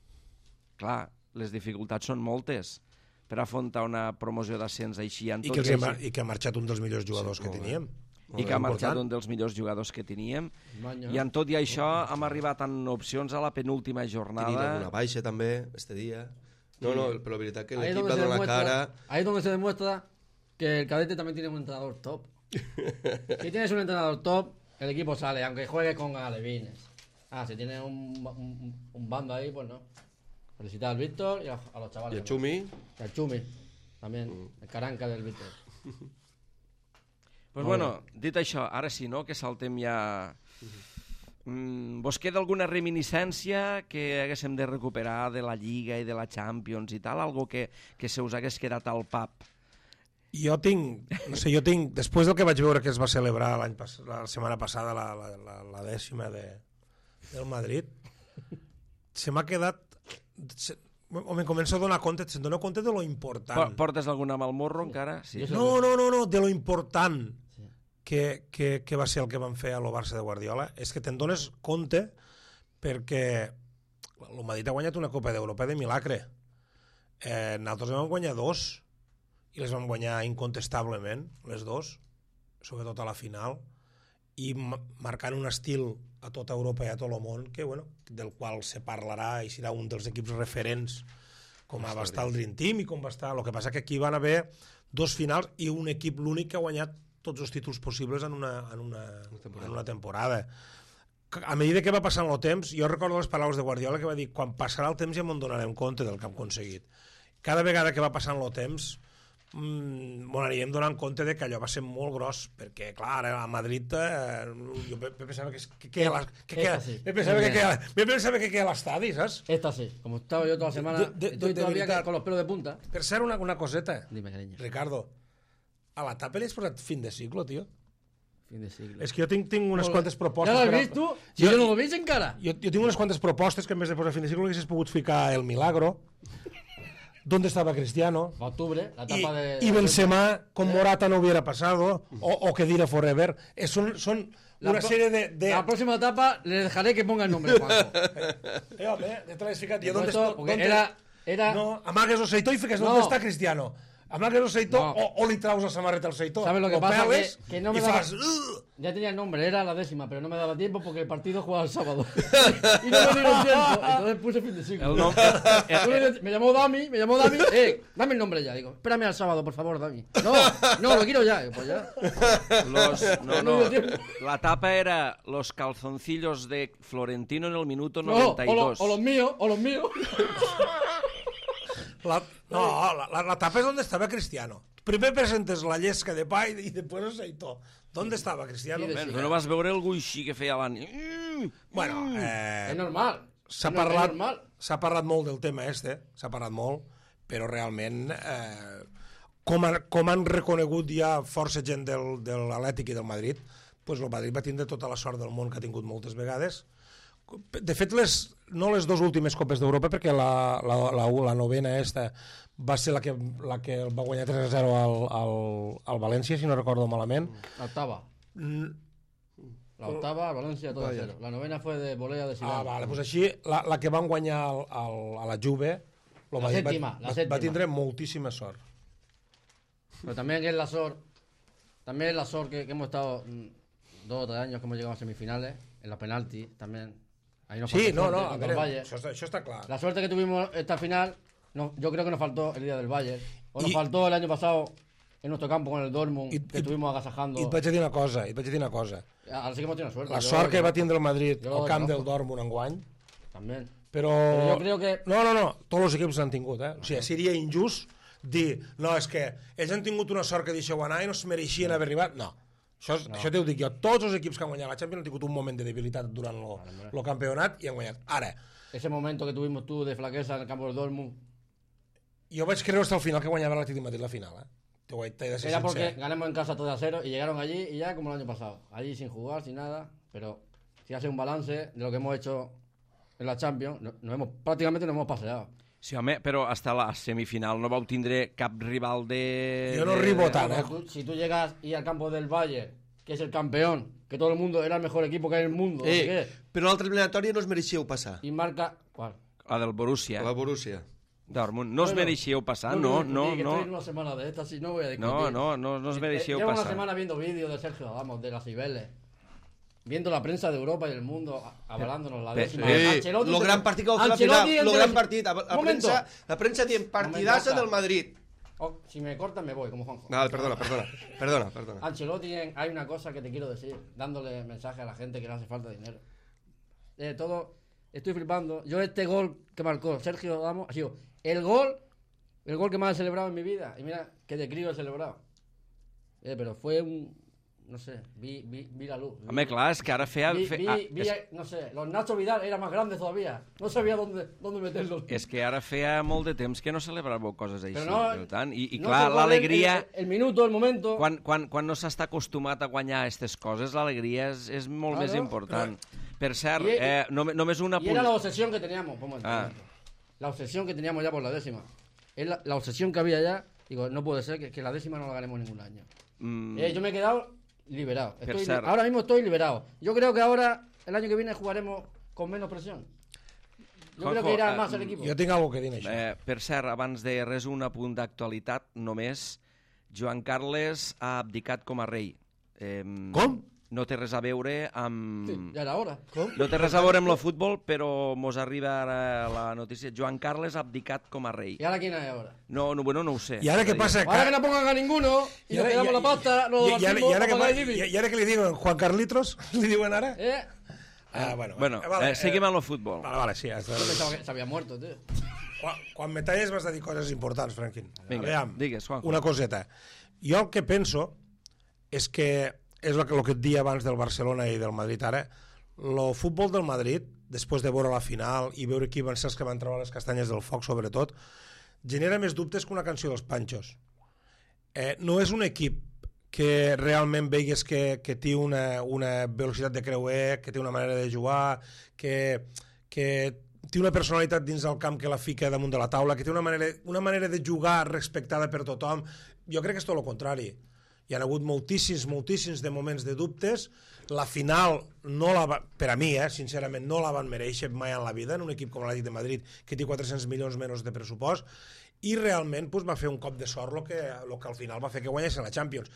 Clar, les dificultats són moltes per afrontar una promoció d'ascens així. I que, els ha, I que ha marxat un dels millors jugadors sí, que teníem. I que ha marxat un dels millors jugadors que teníem. Manya. I en tot i això hem arribat amb opcions a la penúltima jornada. Tenim alguna baixa també, este dia. No, no, però la veritat que Ahí es l'equip donde va se donar la demuestra- cara. Ahí es donde se demuestra que el cadete también tiene un entrenador top. Si tienes un entrenador top, el equipo sale, aunque juegues con alevines. Ah, si tienes un, un, un bando ahí, pues no. Felicitar al Víctor y a, a los chavales. I el Xumi, Y al Chumi, también, el caranca del Víctor. Pues bueno, dit això, ara sí, no?, que saltem ja... Mm, vos queda alguna reminiscència que haguéssim de recuperar de la Lliga i de la Champions i tal? Algo que, que se us hagués quedat al pap? Jo tinc, no sé, jo tinc, després del que vaig veure que es va celebrar l'any pas, la setmana passada, la, la, la, la dècima de, del Madrid, se m'ha quedat... Se, o me començo a donar compte, se'n dona compte de lo important. Portes alguna amb el morro encara? Sí. No, no, no, no, de lo important que, que, que va ser el que van fer a lo Barça de Guardiola. És que te'n dones compte perquè el Madrid ha guanyat una Copa d'Europa de milagre. Eh, nosaltres vam guanyar dos i les vam guanyar incontestablement, les dos, sobretot a la final, i marcant un estil a tota Europa i a tot el món que, bueno, del qual se parlarà i serà un dels equips referents com va estar el Dream Team i com va estar... El que passa que aquí van haver dos finals i un equip l'únic que ha guanyat tots els títols possibles en una, en una, en una temporada. A mesura que va passant el temps, jo recordo les paraules de Guardiola que va dir quan passarà el temps ja m'en donarem compte del que hem aconseguit. Cada vegada que va passant el temps mmm, m'anaríem donant compte de que allò va ser molt gros, perquè clar, ara a Madrid eh, jo pensava que, que, que, que, que, sí. me pensava que, que, me pensava que queda l'estadi, saps? Esta sí, como estaba yo toda la semana, De- de- estoy de todavía verdad. con los pelos de punta. Per cert, una, una coseta, Dime, cariño. Ricardo, a la tapa li has posat fin de ciclo, tio? Fin de siglo. És que jo tinc, tinc unes quantes propostes. ¿Ya lo has per a- visto? Si yo no lo veis en cara. Jo, jo tinc unes quantes propostes que en vez de posar fin de cicle haguessis pogut ficar el Milagro. ¿dónde estaba Cristiano? Octubre, la Y, etapa de... y Benzema con Morata no hubiera pasado, o, o que dirá Forever. Es, son son La una pro- serie de... de... La próxima etapa le dejaré que ponga el nombre, Juanjo. Eh, home, ja te l'has ficat. I He ¿dónde puesto- está? porque ¿dónde- era- era- No, amagues el Seitó i fiques No. ¿dónde está Cristiano? Amagues el Seitó No. o, o li traus la samarreta al Seitó. ¿Sabes lo que pasa? peles Que- que no me i daba- fas... "Ugh". Ya tenía el nombre, era la décima, pero no me daba tiempo porque el partido jugaba el sábado. Y no me dieron tiempo, entonces puse fin de ciclo. El nom... Entonces me llamó Dami, me llamó Dami, eh, dame el nombre ya. Digo, espérame al sábado, por favor, Dami. No, no, lo quiero ya. Digo, pues ya. Los, no, No no, me dio tiempo. la tapa era los calzoncillos de Florentino en el minuto No, noventa y o, lo- dos. o los míos, o los míos. La, no, la, la, la tapa es donde estaba Cristiano. Primer presentes la llesca de pa i, i després el Seitó. ¿Dónde estaba Cristiano? Sí, de- Bé, tu no vas veure el guixí que feia l'any. Mm. Bueno, eh, Es normal. s'ha Es no- es parlat, normal. s'ha parlat molt del tema este, s'ha parlat molt, però realment eh, com, ha, com han reconegut ja força gent del, de l'Atlètic i del Madrid, pues el Madrid va tindre tota la sort del món que ha tingut moltes vegades. De fet, les, no les dues últimes Copes d'Europa, perquè la, la, la, la novena esta va ser la que, la que va guanyar tres a zero al, al, al València, si no recordo malament. La octava. Mm, La octava, Valencia, todo a cero. La novena fue de volea de Zidane. Ah, vale, doncs així, la, la que van guanyar al, al, a la Juve, lo La va, sèptima, va, la va, sèptima. va tindre moltíssima sort. Pero también es la S O R, también es la S O R que, que hemos estado mm, dos o tres años que hemos llegado a semifinales, en los penaltis también. Ahí nos Sí, faltó no, suerte no, a contra veure, el Bayern. això, està- això està clar. La suerte que tuvimos esta final, no, yo creo que nos faltó el día del Bayern. O nos Y- faltó el año pasado en nuestro campo con el Dortmund, Y- que y- estuvimos agasajando. I et vaig a dir una cosa, i et vaig a dir una cosa. Ahora sí que hemos tenido suerte. La yo sort lo que va reconozco. tindre el Madrid Jo al camp reconozco. del Dortmund enguany, También. però... Però jo crec que- No, no, no, tots els equips l'han tingut, eh? O sigui, seria injust dir, no, és que ells han tingut una sort que deixeu anar i no es mereixien haver arribat. No, això, és, això t'ho dic jo. Tots els equips que han guanyat la Champions han tingut un moment de debilitat durant el campionat i han guanyat. Ara, Ese momento que tuvimos tú de flaqueza en el campo del Dortmund jo vaig creure hasta el final que guanyava l'Atlètic de Madrid la final, eh? T'ho he de ser era porque sincer. ganamos en casa tres a cero y llegaron allí y ya como el año pasado. Allí sin jugar, sin nada. Pero si hace un balance de lo que hemos hecho en la Champions, no- nos hemos, prácticamente nos hemos paseado. Sí, home, però hasta la semifinal no vau tindre cap rival de... Jo no de- ribo de- tant, eh? Tú- si tú llegas y al campo del Bayern, que es el campeón, que todo el mundo era el mejor equipo que hay en el mundo, no sé Eh, qué, però l'altra eliminatòria no us mereixíeu passar. y marca... ¿Cuál? La del Borussia. La Borussia. Dortmund. No us Bueno, mereixíeu passar, no, me no, discutí, que Estoy en no. una semana de estas y no voy a discutir. No, no, no, no us mereixeu Llevo una passar. semana viendo vídeos de Sergio Adamos, de las Cibeles, viendo la prensa de Europa y del mundo, a- hablándonos la Pe- décima. eh, Ancelotti lo se- gran partit que vau fer a la Ancelotti final, en lo gran televisión- partit. La, la, Momento. premsa, la premsa dient partidassa Momento. del Madrid. Oh, si me cortan me voy, como Juanjo. Vale, perdona, perdona. Perdona, perdona. Ancelotti, en- hay una cosa que te quiero decir, dándole mensaje a la gente que le hace falta dinero. Eh, todo, estoy flipando. Yo este gol que marcó Sergio Adamos ha sido el gol, el gol que más he celebrado en mi vida. Y mira, que de crío he celebrado. Eh, pero fue un, no sé, vi, vi, vi la luz. Vi- Home, clar, és que ara feia... Vi, fe- vi, ah, vi, és, no sé, los Nacho Vidal eran más grandes todavía. No sabía dónde, dónde meterlos. és que ara feia molt de temps que no celebràveu coses així. Pero no, per tant, I, i no clar, sé cuál es l'alegria... El, el minuto, el momento. Quan, quan, quan no s'està acostumat a guanyar aquestes coses, l'alegria és, és molt Claro, més important. Per cert, I- eh, no, només una Y era la punt... obsesión que teníamos, un momento, Ah. un momento. La obsesión que teníamos ya por la décima. Es la, la obsesión que había ya. Digo, no puede ser que, que la décima no la ganemos ningún año. Mm, Eh, yo me he quedado liberado. Per Estoy li- cert. ahora mismo estoy liberado. Yo creo que ahora, el año que viene, jugaremos con menos presión. Yo Juanjo, creo que irá eh, más el equipo. Jo tinc alguna cosa que dir d'això. eh, per cert, abans de res, un apunt d'actualitat, només Joan Carles ha abdicat com a rei. Eh, Com? No té res a veure amb... Sí, ya era hora. No té res a veure amb el futbol, però mos arriba ara la notícia. Joan Carles ha abdicat com a rei. ¿Y ahora quién hay ahora? No, no, bueno, no ho sé. I ara què passa? Ahora que no pongan a ninguno y nos quedamos la pasta, nos i, i, ara, debatimos, i, ara, que, vamos a pa- pagar el i, I B I. i ara que li diuen Juan Carlitos, li diuen ara? Eh, Ah, bueno, Bueno, eh, vale, eh, seguim amb el futbol. Vale, vale, sí. Hasta... yo pensaba que se había muerto, tío. Quan, quan me talles m'has de dir coses importants, Franquín. Vinga, Aviam, digues, Juanjo. una coseta. Jo el que penso és que és el que, el que et dia abans del Barcelona i del Madrid ara, el futbol del Madrid, després de veure la final i veure qui van ser els que van treure les castanyes del foc, sobretot, genera més dubtes que una canció dels Panchos. Eh, no és un equip que realment veigues que, que té una, una velocitat de creuer, que té una manera de jugar, que, que té una personalitat dins del camp que la fica damunt de la taula, que té una manera, una manera de jugar respectada per tothom. Jo crec que és tot el contrari. Hi ha hagut moltíssims, moltíssims de moments de dubtes. La final, no la va, per a mi, eh, sincerament, no la van mereixer mai en la vida, en un equip com l'Atlètic de Madrid, que té quatre-cents milions menys de pressupost, i realment pues, va fer un cop de sort el que, lo que al final va fer que guanyessin la Champions.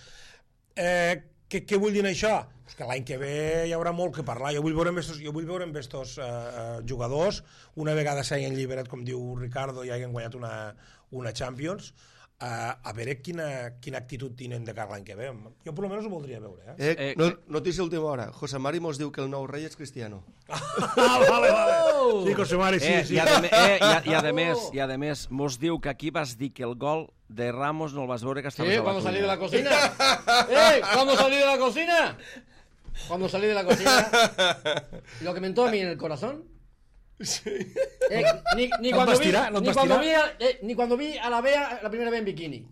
Eh, què, què vull dir això? Pues que l'any que ve hi haurà molt que parlar. Jo vull veure amb estos, jo vull veure amb estos eh, eh, jugadors, una vegada s'hagin alliberat, com diu Ricardo, i hagin guanyat una, una Champions, Uh, a veure quina, quina actitud tenen de cara l'any que ve. Jo per almenys ho voldria veure. Eh? Eh, no, notícia última hora. José Mari mos diu que el nou rei és Cristiano. Ah, vale, vale. Sí, José Mari, sí, Eh, sí. I, a de, eh, i, a, i a de més, i a de més, mos diu que aquí vas dir que el gol de Ramos no el vas veure que estaves Sí, a la cuando salí de cuina. la cocina. ¡Eh! ¿Cuándo salí de la cocina? Cuando salí de la cocina. Lo que me entró a mí en el corazón. Sí. Eh, ni, ni, ¿No cuando vas vi, tirar? ¿No ni, vas cuando tirar? vi a, eh, ni cuando vi a la Bea la primera vez en bikini.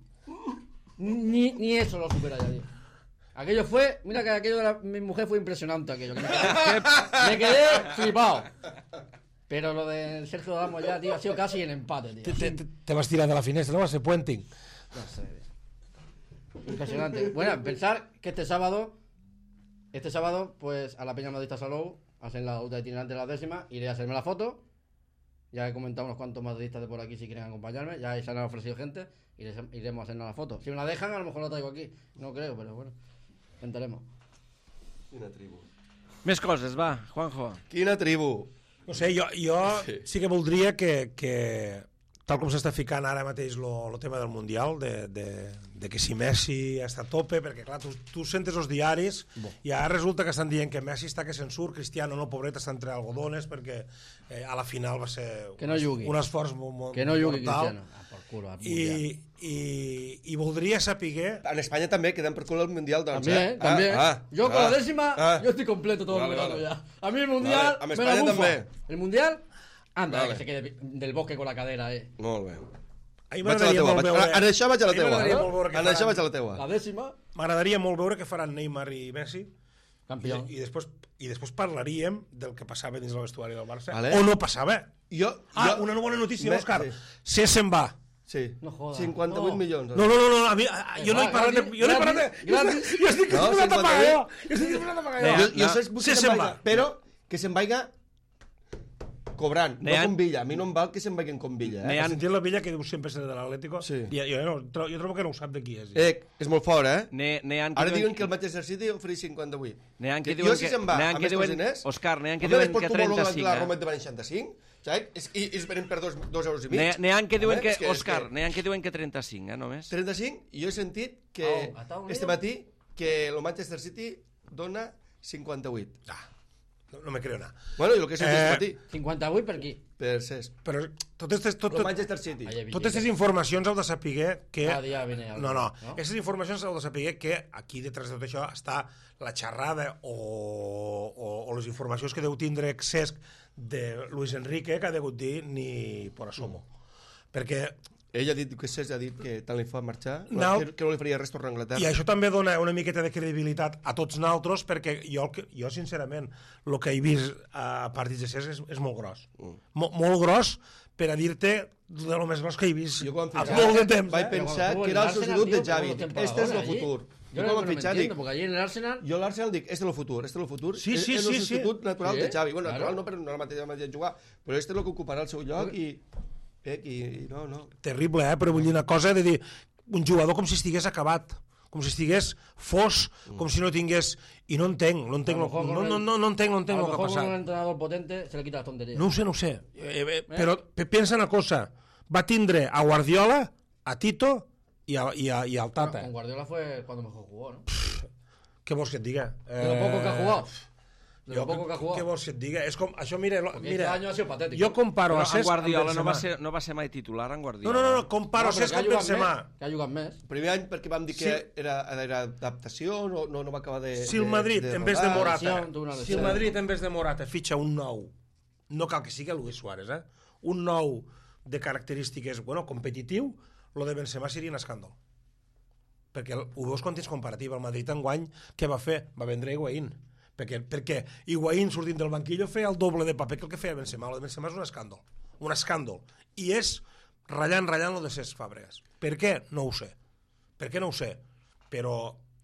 Ni, ni eso lo supera ya, tío. Aquello fue, mira que aquello de la, mi mujer fue impresionante aquello. Que me, quedé, me quedé flipado. Pero lo de Sergio Ramos ya, tío, ha sido casi en empate, tío. Te, te, te, te vas tirar de la finestra, no vas a ser puenting. No sé. Impresionante. Bueno, pensar que este sábado, este sábado, pues a la Peña Madridista Salou, hacen la ruta itinerante de la décima, iré a hacerme la foto. Ya he comentado unos cuantos madridistas de por aquí si quieren acompañarme. Ya se han ofrecido gente. Iré, iremos a hacernos la foto. Si me la dejan, a lo mejor la traigo aquí. No creo, pero bueno. Intentaremos. Quina tribu. Més coses, va, Juanjo. Quina tribu. No sé, jo, jo Sí. sí que voldria que, que tal com s'està ficant ara mateix el tema del Mundial, de, de, de que si Messi està a tope, perquè clar, tu, tu sentes els diaris Bo. i ara resulta que estan dient que Messi està que se'n surt, Cristiano no, pobret, està entre algodones perquè eh, a la final va ser Que no jugui. un esforç molt, molt Que no jugui mortal. Cristiano. Ah, por culo, al I, mundial. i, i voldria saber En Espanya també queden per cul el Mundial, doncs. También, eh? también. Ah, yo con ah, la décima, ah. yo estoy completo todo Vale, el rato vale. ya. A mí el mundial, Vale, a me España la bufa. también. El mundial, anda, Vale. que se quede del bosque con la cadera, eh. Molt bé. a mi Vaig a la m'agradaria teua. molt Vaig... veure En això vaig a la a mi teua. m'agradaria molt veure què En això faran. vaig a la teua. La décima, m'agradaria molt veure què faran Neymar i Messi i, campeón. i, després, i després parlaríem del que passava dins el vestuari del Barça Vale. o no passava. Jo, Ah, jo... una bona notícia, Me- Òscar. sí. Sí. se'n va. Sí. No joda. cinquanta-vuit No. milions. No, no, no, no a mi, a, jo no he va, parlat de... gratis, Jo no he parlat de... gratis, Jo estic No, disposat a pagar cinquanta-vuit. jo. Jo estic disposat a pagar No, jo. Jo, jo no. sé Sí, que se'n se'n va. vaiga, però que se'n vaiga cobrant, no N'hi ha- com Villa. A mi no em val que se'n vaiguen com Villa. N'hi Eh? ha- Has sentit la vella que diu sempre ser de l'Atlético? Sí. I, jo, no, tro- jo trobo que no ho sap de qui és. Eh, és molt fort, eh? Ne, ne han que Ara diuen diuen que el Manchester City ofereix cinquanta-vuit. Ne han que jo diuen si que- se'n va ne han amb que estos diuen- diners... Òscar, ne han que home, diuen després que tu vols trenta-cinc, la eh? Roma de seixanta-cinc, saps? I, i es venen per dos, dos euros i mig. Ne, ne han que diuen Home, que, és és Òscar, ne han que diuen que trenta-cinc, eh, només. trenta-cinc, i jo he sentit que Oh, ¿hasta un este lío? matí que el Manchester City dona cinquanta-vuit. Ah, no, no me creo nada. Bueno, i el que he sentit Eh, este matí, cinquanta-vuit per aquí. per Cesc. Però totes aquestes tot, El tot, Manchester City. Ahí he totes aquestes informacions heu de saber que... Cada dia viene algo, No, no. no? Aquestes informacions heu de saber que aquí detrás de tot això està la xerrada o, o, o les informacions que deu tindre Cesc de Luis Enrique, que ha degut dir ni por asomo. Perquè Ell ha dit que Cesc ha dit que tant li fa marxar, No. que, que no li faria res tornar a Anglaterra. I això també dona una miqueta de credibilitat a tots nosaltres, perquè jo, el que- jo sincerament, el que he vist a partits de Cesc és, és molt gros. Mm. Mo, molt gros per a dir-te de lo més gros que he vist Jo quan a fitxava, molt de temps. vaig Eh? pensar Pero que cuando era el estuvo en substitut de Arsenal, tío, Xavi. como Dic, temporadón este és el allí. futur. Yo Jo no, quan no vam me fitxar entiendo, dic, porque allí en el Arsenal... jo a l'Arsenal dic, este és el futur, este és el futur. Sí, és, sí, és sí, el substitut sí. natural Sí, de Xavi. Bueno, claro. natural no, però no la mateixa manera de jugar, però este és el que ocuparà el seu lloc i... Eh, i, i no, no. Terrible, eh? Però vull dir una cosa de dir un jugador com si estigués acabat, com si estigués fos, Mm. com si no tingués... I no entenc, no entenc, A lo lo, mejor no, con no, el- no, no entenc, no A entenc lo el que ha mejor con un passat. entrenador potente se le quita las tonterías. No ho sé, no ho sé. Eh, eh, però pe- pensa una cosa, va tindre a Guardiola, a Tito i, a, i, a, i al Bueno, Tata. con Guardiola fue cuando mejor jugó, ¿no? Què vols que et diga? De lo poco que ha jugado. De Jo, lo poco que ha què jugado. vols que et diga? És com, això, mira, lo- Porque mira este año ha sido patético. jo comparo Però a en Cesc Guardiola amb no va, Benzema. ser, no va ser mai titular, en No, Guardiola. no, no, comparo No, a però Cesc que ha amb jugat Benzema. més, que ha jugat més. El primer any perquè vam dir que Sí. era, era adaptació, no, no, no va acabar de... Si el Madrid, en vez de rodar. Morata, lesión, tuvo una si el lesión. Madrid, en vez de Morata, fitxa un nou, no cal que sigui Luis Suárez, eh? Un nou de característiques, bueno, competitiu, lo de Benzema seria un escàndol. Perquè el- ho veus quan tens comparativa. El Madrid enguany, què va fer? Va vendre Higuaín. perquè, perquè Higuaín sortint del banquillo feia el doble de paper que el que feia Benzema. El de Benzema és un escàndol, un escàndol, i és ratllant, ratllant el de Cesc Fàbregas. Per què? No ho sé. Per què no ho sé? Però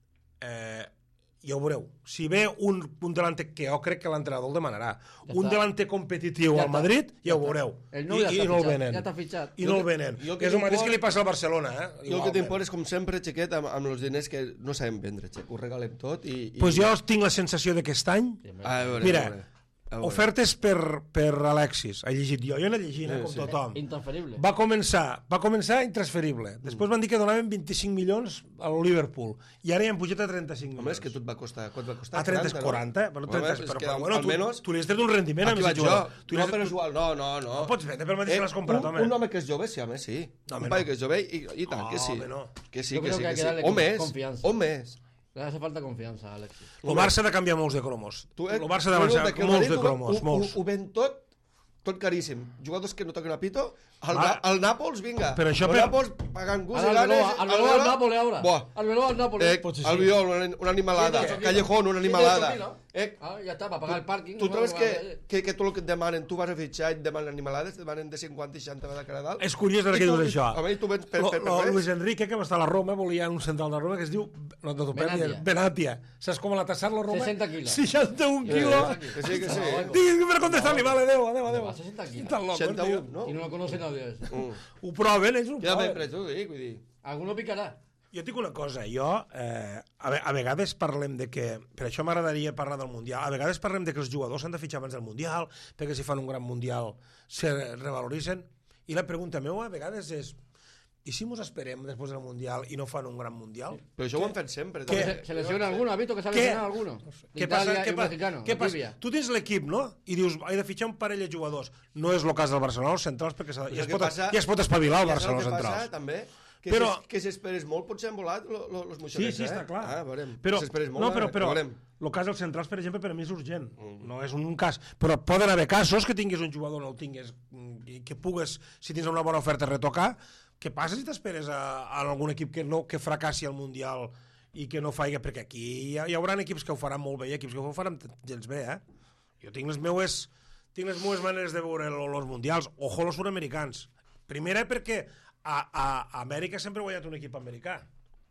eh, ja ho veureu. Si ve un, un delanter, que jo crec que l'entrenador el demanarà, ja un delanter competitiu ja al Madrid, ja, ja ho veureu. El nou I, ja i està no el fitxat, venen. ja està fitxat. I no el venen. És el mateix que li passa al Barcelona. Eh? Jo el que t'import és, com sempre, Xiquet, amb, amb els diners que no sabem vendre, Xic. Ho regalem tot i... i... Pues jo tinc la sensació d'aquest any... A veure, Mira, a veure. ofertes per, per Alexis, he llegit jo, jo he anat llegint, eh, com Sí, sí. tothom. Intransferible. Va començar, va començar intransferible. Després van dir que donaven vint-i-cinc milions al Liverpool i ara ja han pujat a trenta-cinc milions. Home, és que tot va costar, quant va costar? A trenta, quaranta, no? bueno, Home, trenta, és però, que però, bueno, tu, almenys... tu li has tret un rendiment Aquí amb vaig ese jo. jugador. Tu li No, has- però és igual, no, no, no. No pots vendre pel mateix que l'has comprat, un, home. un home que és jove, sí, home, sí. No, home, un paio no. que és jove, i, i tant, que No, sí. home, no. Que sí, Jo que creo sí, que hay que que sí. darle O més, confianza. o més. Le hace falta confianza a Alexis. El Barça ha de canviar molts de cromos. Tu, El Barça ha tu d'avançar resulta que el molts Madrid de ho- cromos, ho, molts. Ho, ho ven tot, tot caríssim. Jugadors que no toquen a pito, el, Ah. el Nàpols, vinga. Però això el per- Nàpols pagant gust Ahora i ganes. Arbeloa, Arbeloa al Nápoles ahora. Buah. Arbeloa al Nápoles. Eh, Pues sí, sí. Albiol, una, una animalada. Sí, sí, sí. Callejón, una Sí, sí, animalada. sí, ¿no? Eh, Ah, ya está, para pagar el parking. tu no trobes va- que, que, que tu el que et demanen, tu vas a fitxar i et demanen animalades, et demanen de cinquanta i seixanta de cara a dalt. És curiós ara I que tu- dius això. Home, i tu vens per, Lo, per, per, lo, res. Luis Enrique, que va estar a la Roma, volia un central de Roma que es diu no, no, Benatia. Benatia. Saps com la tassar la Roma? seixanta quilos. seixanta-un Eh, quilos. que sí, que sí. Digues per contestar-li, vale, adéu, adéu, adéu. Va, seixanta quilos. Tan loco, seixanta u, tio. no? Y no lo conoce nadie. ese. Mm. Ho proven, ells ho Queda ben proven. pres, tu, dic, vull dir. Alguno picará. Jo et dic una cosa, jo, eh, a, ve- a vegades parlem de que, per això m'agradaria parlar del Mundial, a vegades parlem de que els jugadors s'han de fitxar abans del Mundial, perquè si fan un gran Mundial se revaloritzen, i la pregunta meva a vegades és, i si mos esperem després del Mundial i no fan un gran Mundial? Però això ho han fet sempre. Què? també. Se, se lesiona alguno, ¿has visto que se ha Què? lesionado alguno? De Què passa? Italia Què y un pa- mexicano. què de passa? tibia. Tu tens l'equip, no? I dius, he de fitxar un parell de jugadors. No és el cas del Barcelona, els centrals, perquè s'ha- Però ja, es què pot, passa- ja es pot espavilar el Ja saps Barcelona, el els que passa, centrals. també? Que, Però- si, que si esperes molt potser han volat lo, lo, los moixonets, Sí, sí, està eh? clar. Ah, veurem. Però, si esperes molt, no, però, eh, però veurem. el cas dels centrals, per exemple, per a mi és urgent. Mm. No és un cas. Però poden haver casos que tinguis un jugador, no el tinguis, mm, i que pugues, si tens una bona oferta, retocar. Què passa si t'esperes a, a algun equip que no que fracassi al Mundial i que no faig, perquè aquí hi, ha, hi haurà equips que ho faran molt bé i equips que ho faran gens bé, eh? Jo tinc les meues, tinc les meues maneres de veure els mundials. Ojo los sud-americans. Primera perquè a, a, a Amèrica sempre ha guanyat un equip americà.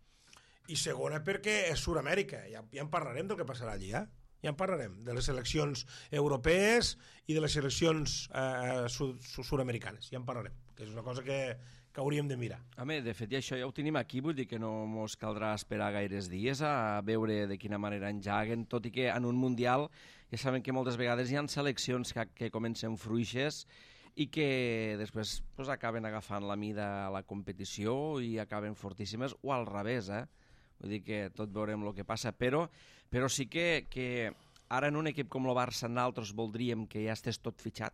I segona perquè és Sud-amèrica. Ja, ja en parlarem del que passarà allí, eh? Ja en parlarem, de les seleccions europees i de les seleccions eh, sud- sud- sud-americanes. Ja en parlarem, que és una cosa que, que hauríem de mirar. Home, de fet, i això ja ho tenim aquí, vull dir que no mos caldrà esperar gaires dies a veure de quina manera enjaguen, tot i que en un Mundial ja sabem que moltes vegades hi ha seleccions que, que comencen fruixes i que després pues, acaben agafant la mida a la competició i acaben fortíssimes, o al revés, eh? Vull dir que tot veurem el que passa, però, però sí que, que ara en un equip com el Barça nosaltres voldríem que ja estés tot fitxat,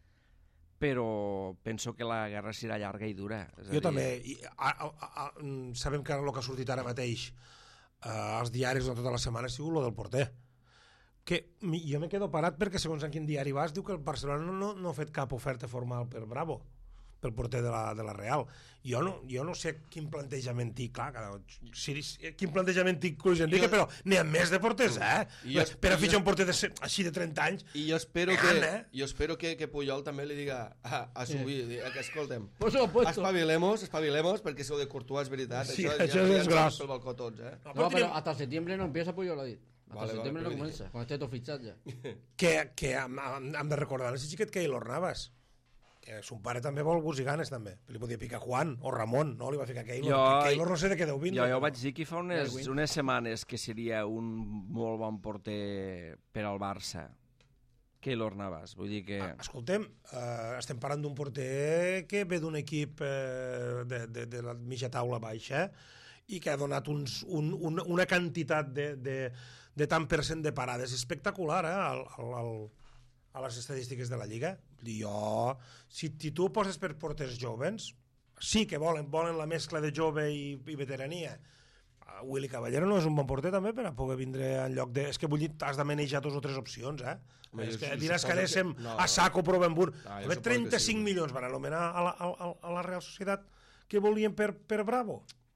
però penso que la guerra serà llarga i dura. És a Jo dir, també. I, a, a, a, mm, sabem que el que ha sortit ara mateix eh, als diaris de tota la setmana ha sigut lo del porter. Que mi- jo me quedo parat perquè segons en quin diari vas diu que el Barcelona no, no, no ha fet cap oferta formal per Bravo, pel porter de la, de la Real. Jo no, jo no sé quin plantejament té, clar, cada, si, quin plantejament té Luis Enrique, Jo- però n'hi ha més de porters, eh? I jo- per a i fitxar jo- un porter de, se- així de trenta anys. I jo espero que, Gana, eh? jo espero que, que Puyol també li diga a, a subir, sí. que escoltem, Por eso lo he puesto. espavilemos, espavilemos, perquè això de Courtois és veritat. Sí, això, això ja, és ja gros. pel balcó tots, eh? No, No, però pero tenim- hasta septiembre no empieza Puyol, ha dit. Hasta Vale, septiembre vale, no però comienza, cuando esté todo fichado ya. que, que hem, hem hem de recordar el xiquet Keylor Navas, que son pare també vol gust i ganes també, li podia picar Juan o Ramon, no? Li va ficar Keylor, Jo- que Keylor no sé de què deu Jo vindre. ja ho però- vaig dir que fa unes, Darwin. unes setmanes que seria un molt bon porter per al Barça. Keylor Navas, vull dir que... Ah, escoltem, eh, estem parlant d'un porter que ve d'un equip eh, de, de, de la mitja taula baixa i que ha donat uns, un, un, una quantitat de, de, de tant per cent de parades espectacular, eh, al, al, al, a les estadístiques de la Lliga. I jo, si, si tu ho poses per porters joves, sí que volen, volen la mescla de jove i, i veterania. Uh, Willy Caballero no és un bon porter també per a poder vindre en lloc de... És que vull dir, has de manejar dos o tres opcions, eh? Home, és jo que su- diràs que suposo anéssim que- no, a saco però ben bur. Ah, jo Home, suposo que trenta-cinc sí. milions van anomenar a la, a, a, a la Real Societat que volien per, per Bravo.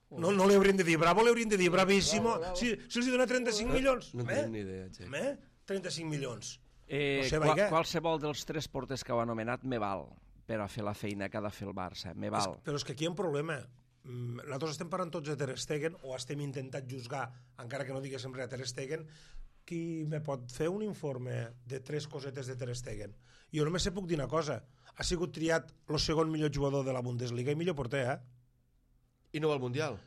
No, no li haurien de dir bravo, li haurien de dir bravíssimo. Bravo, bravo. Si, si els dona trenta-cinc milions. No en eh? tenim ni idea, Txec. Eh? trenta-cinc milions. Eh, No sé, qual, vaja. qualsevol dels tres porters que heu anomenat me val per a fer la feina que ha de fer el Barça. Me val. És, però és que aquí hi ha un problema. Mm, Nosaltres estem parlant tots de Ter Stegen, o estem intentant juzgar, encara que no digués sempre a Ter Stegen, qui me pot fer un informe de tres cosetes de Ter Stegen? Jo només se puc dir una cosa. Ha sigut triat el segon millor jugador de la Bundesliga i millor porter, eh? I no va al Mundial.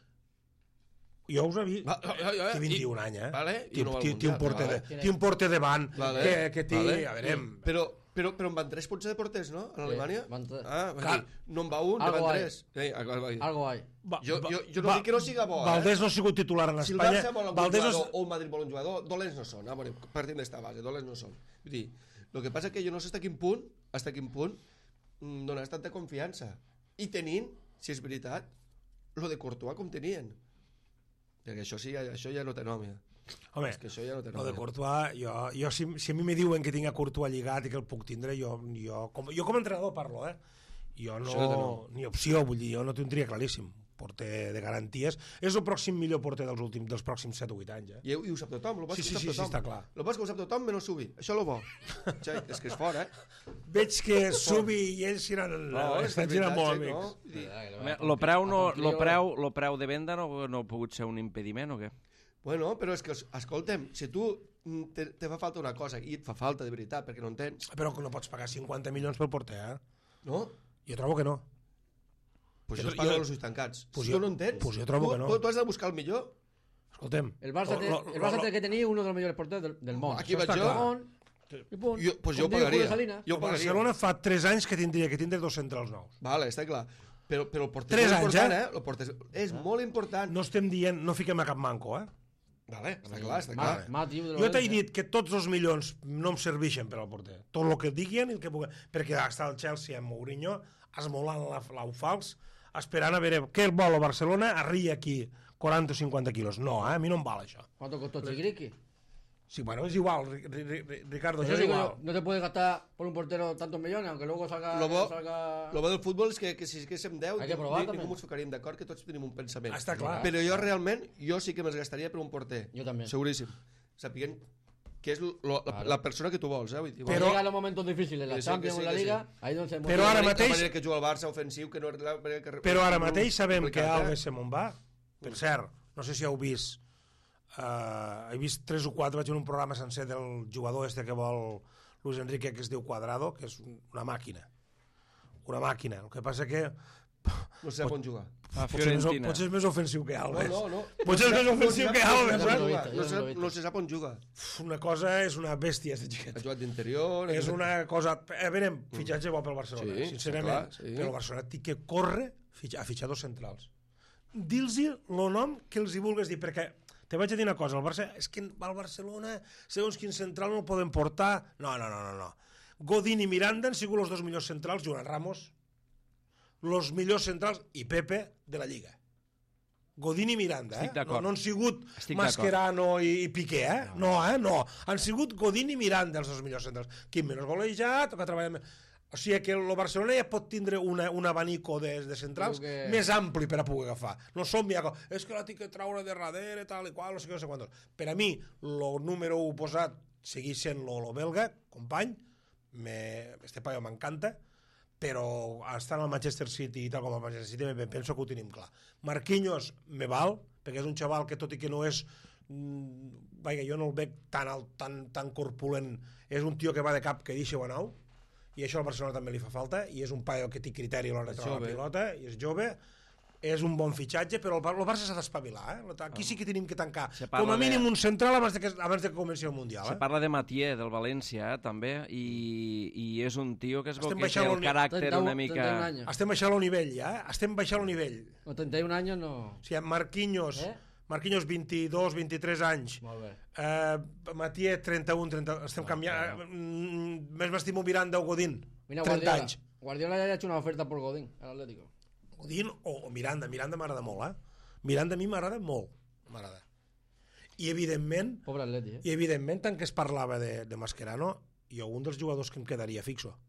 Jo us he vist. Va, va, va, va, Té vint-i-un i- anys, eh? vale, i Té, no va al té, té, un Mundial, porter vale. de, té un porter davant Vale, que, que té... vale. A veure... Però, però, però en van tres potser de porters, no? En Alemanya? van tres. Ah, va Clar. dir, no en va un, ne Algo van hay. tres. Eh, algo hay. Algo hay. Va, Jo- va- jo- jo no va- dic que no siga bo, eh? Valdés no ha sigut titular en Si el Espanya. Barça vol un Valdés no... jugador o el Madrid vol un jugador, dolents no són. Ah, bueno, partint d'esta base, dolents no són. Vull dir, el que passa és que jo no sé fins a quin punt, fins a quin punt mm, donar tanta confiança. I tenint, si és veritat, lo de Courtois com tenien. Perquè això, sí, això ja no té nom, ja. Home, És que això ja no té lo nom. de ja. Courtois, jo, jo si, si a mi me diuen que tinc a Courtois lligat i que el puc tindre, jo, jo, com, jo com a entrenador parlo, eh? Jo no, Això no té nom. ni opció, vull dir, jo no tindria claríssim. Porter de garanties. És el pròxim millor porter dels últims dels pròxims set o vuit anys, eh? I, i ho sap tothom, lo bo és Sí, que ho sí, sap sí, sí, tothom. està clar. Lo bo és que ho sap tothom, menys Subi. Això és lo bo. Xai, és que és fort, eh? Veig que Subi i ells eren, no, és estan girant veritat, molt Xai, amics. no? Vull dir, Home, lo preu, no, lo, preu, lo preu de venda no, no ha pogut ser un impediment o què? Bueno, però és que, escolta'm, si tu mm, te, te fa falta una cosa i et fa falta de veritat perquè no en tens, Però que no pots pagar cinquanta milions pel porter, eh? no? Jo trobo que no. Pues Jo- això es paga jo- els ulls tancats. pues si jo- tu no en tens, pues jo trobo tu, que no. tu, tu has de buscar el millor. Escolta'm. El Barça, té, lo- lo- el Barça lo- té que tenir uno dels millors porters del, del món. Aquí Això vaig està jo. clar. I punt. Jo, pues Com jo diu pagaria. Julio Salinas. Jo El pagaria. Barcelona fa tres anys que tindria que tindre dos centrals nous. Vale, està clar. Però, però el porter Tres és anys, important, eh? eh? El porter és molt important. No estem dient, no fiquem a cap manco, eh? Vale, està clar, està Ma- clar. Matiu de Jo t'he València. dit que tots els milions no em serveixen per al porter. Tot el que diguin i el que puguen. Perquè està el Chelsea amb Mourinho esmolant la, l'Aufals, esperant a veure què el vol a Barcelona, arri aquí quaranta o cinquanta quilos. No, eh? A mi no em val això. ¿Cuánto costó Chiquiriqui? Sí, bueno, es igual, Ri- Ri- Ri- Ricardo, Pues això yo és digo, igual. no te puedes gastar por un portero tantos millones, aunque luego salga... Lo bo, salga... lo bo del futbol és que, que si haguéssim deu, Hay que provar, ni- també. ningú ens ficaríem d'acord que tots tenim un pensament. Està clar. Però jo realment, jo sí que me'ls gastaria per un porter. Jo també. Seguríssim. Sapiguent que és lo, lo, la, Claro. la persona que tu vols, eh? Vull dir, Cuando Però- llegan los momentos difíciles, la Que sí, Champions que sí, o la que sí. Liga, ahí es donde se Però muestra- ara la mateix- manera que juga el Barça ofensiu, que no és la manera que... Però ara mateix sabem que complicat, eh? Alves se me'n va. Per cert, no sé si heu vist, uh, he vist tres o quatre, vaig veure un programa sencer del jugador este que vol Luis Enrique, que es diu Cuadrado, que és una màquina. Una màquina. El que passa que No sé on jugar. A potser, més, Fiorentina. potser és més ofensiu que Alves. No, no, no. Potser és més ofensiu que Alves, no, eh? no, No, no, se sap, no se sap on juga. Uf, una cosa és una bèstia, este Ha xiquet. jugat d'interior... És una cosa... A veure, fitxatge bo pel Barcelona, Sí, sincerament. clar, sí. Però el Barcelona té que córrer fitxa- a fitxar dos centrals. Dils-hi el nom que els hi vulguis dir, perquè te vaig a dir una cosa, el Barça, és que va al Barcelona, segons quin central no el poden portar... No, no, no, no. no. Godín i Miranda han sigut els dos millors centrals, Joan Ramos, els millors centrals i Pepe de la Lliga. Godín i Miranda, eh? Estic d'acord. No, no han sigut Estic Mascherano i, i Piqué, eh? No, eh? No. Han sigut Godín i Miranda els dos millors centrals. Qui menys golejat, que treballa més... O sigui que el Barcelona ja pot tindre una, un abanico de, de centrals Creo que- més ampli per a poder agafar. No som ja... com, És que la tinc que traure de darrere, tal i qual, no sé què, no sé quantos. Per a mi, el número un posat segueix sent lo, lo belga, company, me, este paio m'encanta, però estant al Manchester City i tal com al Manchester City me penso que ho tenim clar. Marquinhos me val, perquè és un xaval que tot i que no és mm, vaja, jo no el veig tan, alt, tan, tan corpulent, és un tio que va de cap que deixa Guanau, i això al Barcelona també li fa falta, i és un paio que té criteri a l'hora de treure la jove. pilota, i és jove, és un bon fitxatge, però el, Bar- el Barça s'ha d'espavilar, eh? Aquí sí que tenim que tancar Se parla com a mínim de- un central abans de que, abans de que comenci el Mundial. Se Eh? parla de Matier, del València, eh, també, i, i és un tio que es veu Estem que té baixant el el- caràcter trenta y uno- una treinta y un mica... años. Estem baixant el nivell, ja, eh? Estem baixant el nivell. Con treinta y un años no... O sigui, Marquinhos, Eh? Marquinhos vint-i-dos, vint-i-tres anys, Molt bé. eh, Matier trenta-un, trenta, estem canviant, eh, mm, més m'estimo Miranda o Godín, Mira, trenta Guardiola, anys. Guardiola ya ha hecho una oferta por Godín al Atlético. Godín o, o Miranda, Miranda m'agrada molt, eh? Miranda a mi m'agrada molt, m'agrada. I evidentment, Pobre Atleti, eh? i evidentment tant que es parlava de, de Mascherano, jo un dels jugadors que em quedaria fixo.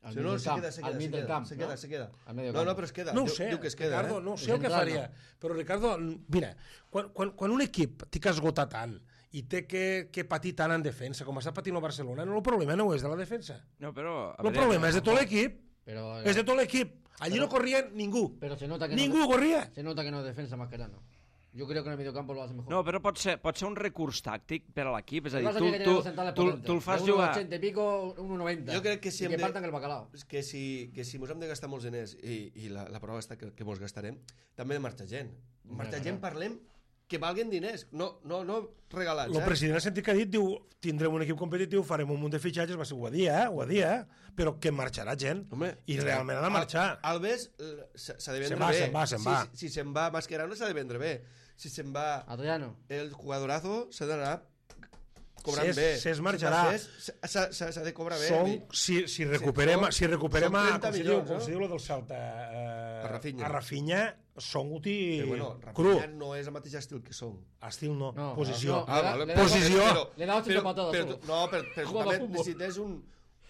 Al Si mig no, del se camp, queda, se al queda, mig se del queda, camp, se queda, no? se queda. Al medio No, camp. no, però es queda. No ho Diu- sé, Diu que es queda, Ricardo, eh? no ho sé el que Central, faria, però Ricardo, mira, quan, quan, quan un equip té que esgotar tant i té que, que patir tant en defensa, com està patint el Barcelona, no, el problema no és de la defensa. No, però... a El veure, problema és de tot l'equip. Pero, És de tot l'equip. Allí no corria ningú. pero se nota que Ningú no, corria. se nota que no es defensa más que Arano. Yo creo que en el mediocampo lo hace mejor. No, però pot ser, pot ser un recurs tàctic per a l'equip, és a El dir, Barça tu, tiene que tu, tener los centrales tu, potentes. tu el fas De uno jugar... ochenta y pico, uno noventa. Jo crec que si y hem que de... partan el bacalao. Que si, que si mos hem de gastar molts diners i, i la, la prova està que, que mos gastarem, també de marxa gent. Marxa Clar, gent clar. parlem que valguen diners, no, no, no regalats. El eh? president ha sentit que ha dit, diu, tindrem un equip competitiu, farem un munt de fitxatges, va ser, ho ha dit, eh? Ho ha dit, eh? Però que marxarà gent. Home, I realment ha de marxar. Al, Alves eh, s'ha s'ha de vendre Se'n va, bé. se'n va, se'n si, va. Si, si se'n va Mascherano s'ha de vendre bé. Si se'n va Adriano. el jugadorazo s'ha d'anar cobrant Cés- bé. Cés Si marxarà. va Cés, s'ha s'ha- s'ha de cobrar bé. Són, Mi- si, si recuperem, són- si recuperem són a, trenta com se diu, milions, com no? se diu lo del Celta, eh, A Rafinha. a Rafinha, són guti Però bueno, cru. Rafinha no és el mateix estil que són. Estil no, No, posició. no, le da- vale, le da- Posició. Però, Le da ocho però, patadas però, solo. no, però, però Juega també fútbol. necessites un,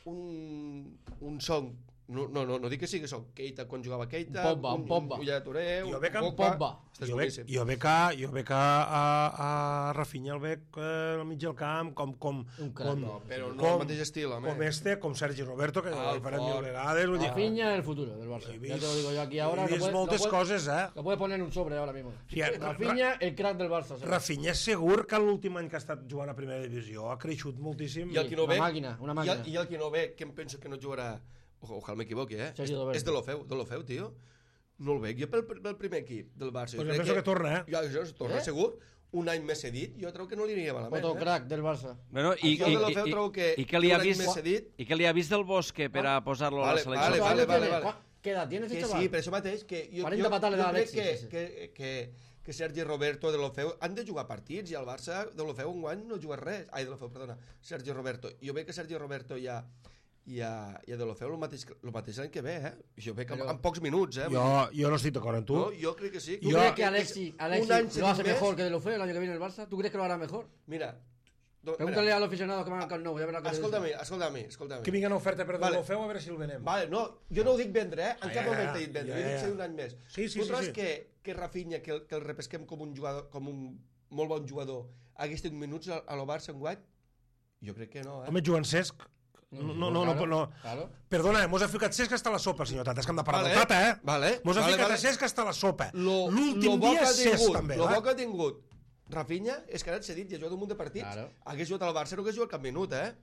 un, un son. No, no, no, no dic que sigui son. Keita, quan jugava Keita, Un Pogba, un Pogba. un Ulla de Touré, Jo un veig en Pogba. Estàs Jo veig, boníssim. jo veig, a, jo veig a, a, a Rafinha el veig eh, al mig del camp com, com, Un crac. com, No, però no com, el mateix estil, home. com este, com Sergi Roberto, que Ah, ho farem fort. mil vegades. Vull dir, Rafinha es el futuro del Barça. he Ya vist, te lo digo yo aquí ahora. he Lo vist puede- moltes lo puede- coses, eh? Lo puede poner en un sobre ahora mismo. Sí, eh, Rafinha, el crack del Barça. ¿sabes? Rafinha és segur que l'últim any que ha estat jugant a primera divisió ha creixut moltíssim. I el que no Una ve, màquina, una I màquina. el, I el que no ve, que em penso que no jugarà, ojo, ojalà m'equivoqui, eh? Sergi És, Roberto. és de l'Ofeu, de l'Ofeu, tio. No el veig. Jo pel, pel primer equip del Barça... Pues jo jo crec penso que torna, eh? Jo, jo, torna Eh? segur. Un any més cedit, jo trobo que no li aniria malament. Otro eh? crack del Barça. Bueno, i, Jo i, de l'Ofeu i, trobo que i, què li ha un any vist, més cedit- i què li ha vist del Bosque per a posar-lo a Vale, la selecció? vale, ¿Cuántos vale, años vale, tiene? vale. ¿Qué edad tiene ese Que chaval? sí, per això mateix, que jo, cuarenta jo, patadas le jo da crec Alexis, que, sí, sí. que, que, que Sergi Roberto de l'Ofeu han de jugar partits i el Barça de l'Ofeu enguany no juga res. Ai, de l'Ofeu, perdona, Sergi Roberto. Jo veig que Sergi Roberto ja i a, i a de l'Ofeu el mateix, el mateix any que ve, eh? Jo veig que Però- en, en pocs minuts, eh? Jo, jo no estic d'acord amb tu. No, jo crec que sí. ¿Tú Yo- crees que yo- Alexis, un Alexis año lo sin hace mes- mejor que De Lofeu el año que viene en el Barça? ¿Tú crees que lo hará mejor? Mira, do, Pregúntale mira a los aficionados que van al Camp Nou, ya verás lo que escolta'm, dicen. escolta'm, escolta'm. Que vingui una oferta per Vale. vale. l'Ofeu a veure si el venem. Vale, no, jo no ho dic vendre, eh? En Ah, cap ja, moment ja, t'he dit vendre, ja, jo he dit ja. ser un any més. Sí, sí, tu sí, trobes sí. que, que Rafinha, que el, que el repesquem com un jugador, com un molt bon jugador, hagués tingut minuts a, a lo Barça enguany? Jo crec que no, eh? Home, Joan Cesc... No, no, no, no, Claro, no. claro. Perdona, mos ha ficat Cesc hasta la sopa, senyor Tata. És que hem de parlar Vale, del Tata, eh? vale, Mos ha vale, ficat vale. a Cesc hasta la sopa. Lo- lo L'últim bo dia que ha Cesc, tingut, també. Lo va? bo que ha tingut Rafinha és que ara et cedit i ha jugat un munt de partits. Claro. Hagués jugat al Barça, no hagués jugat cap minut, eh?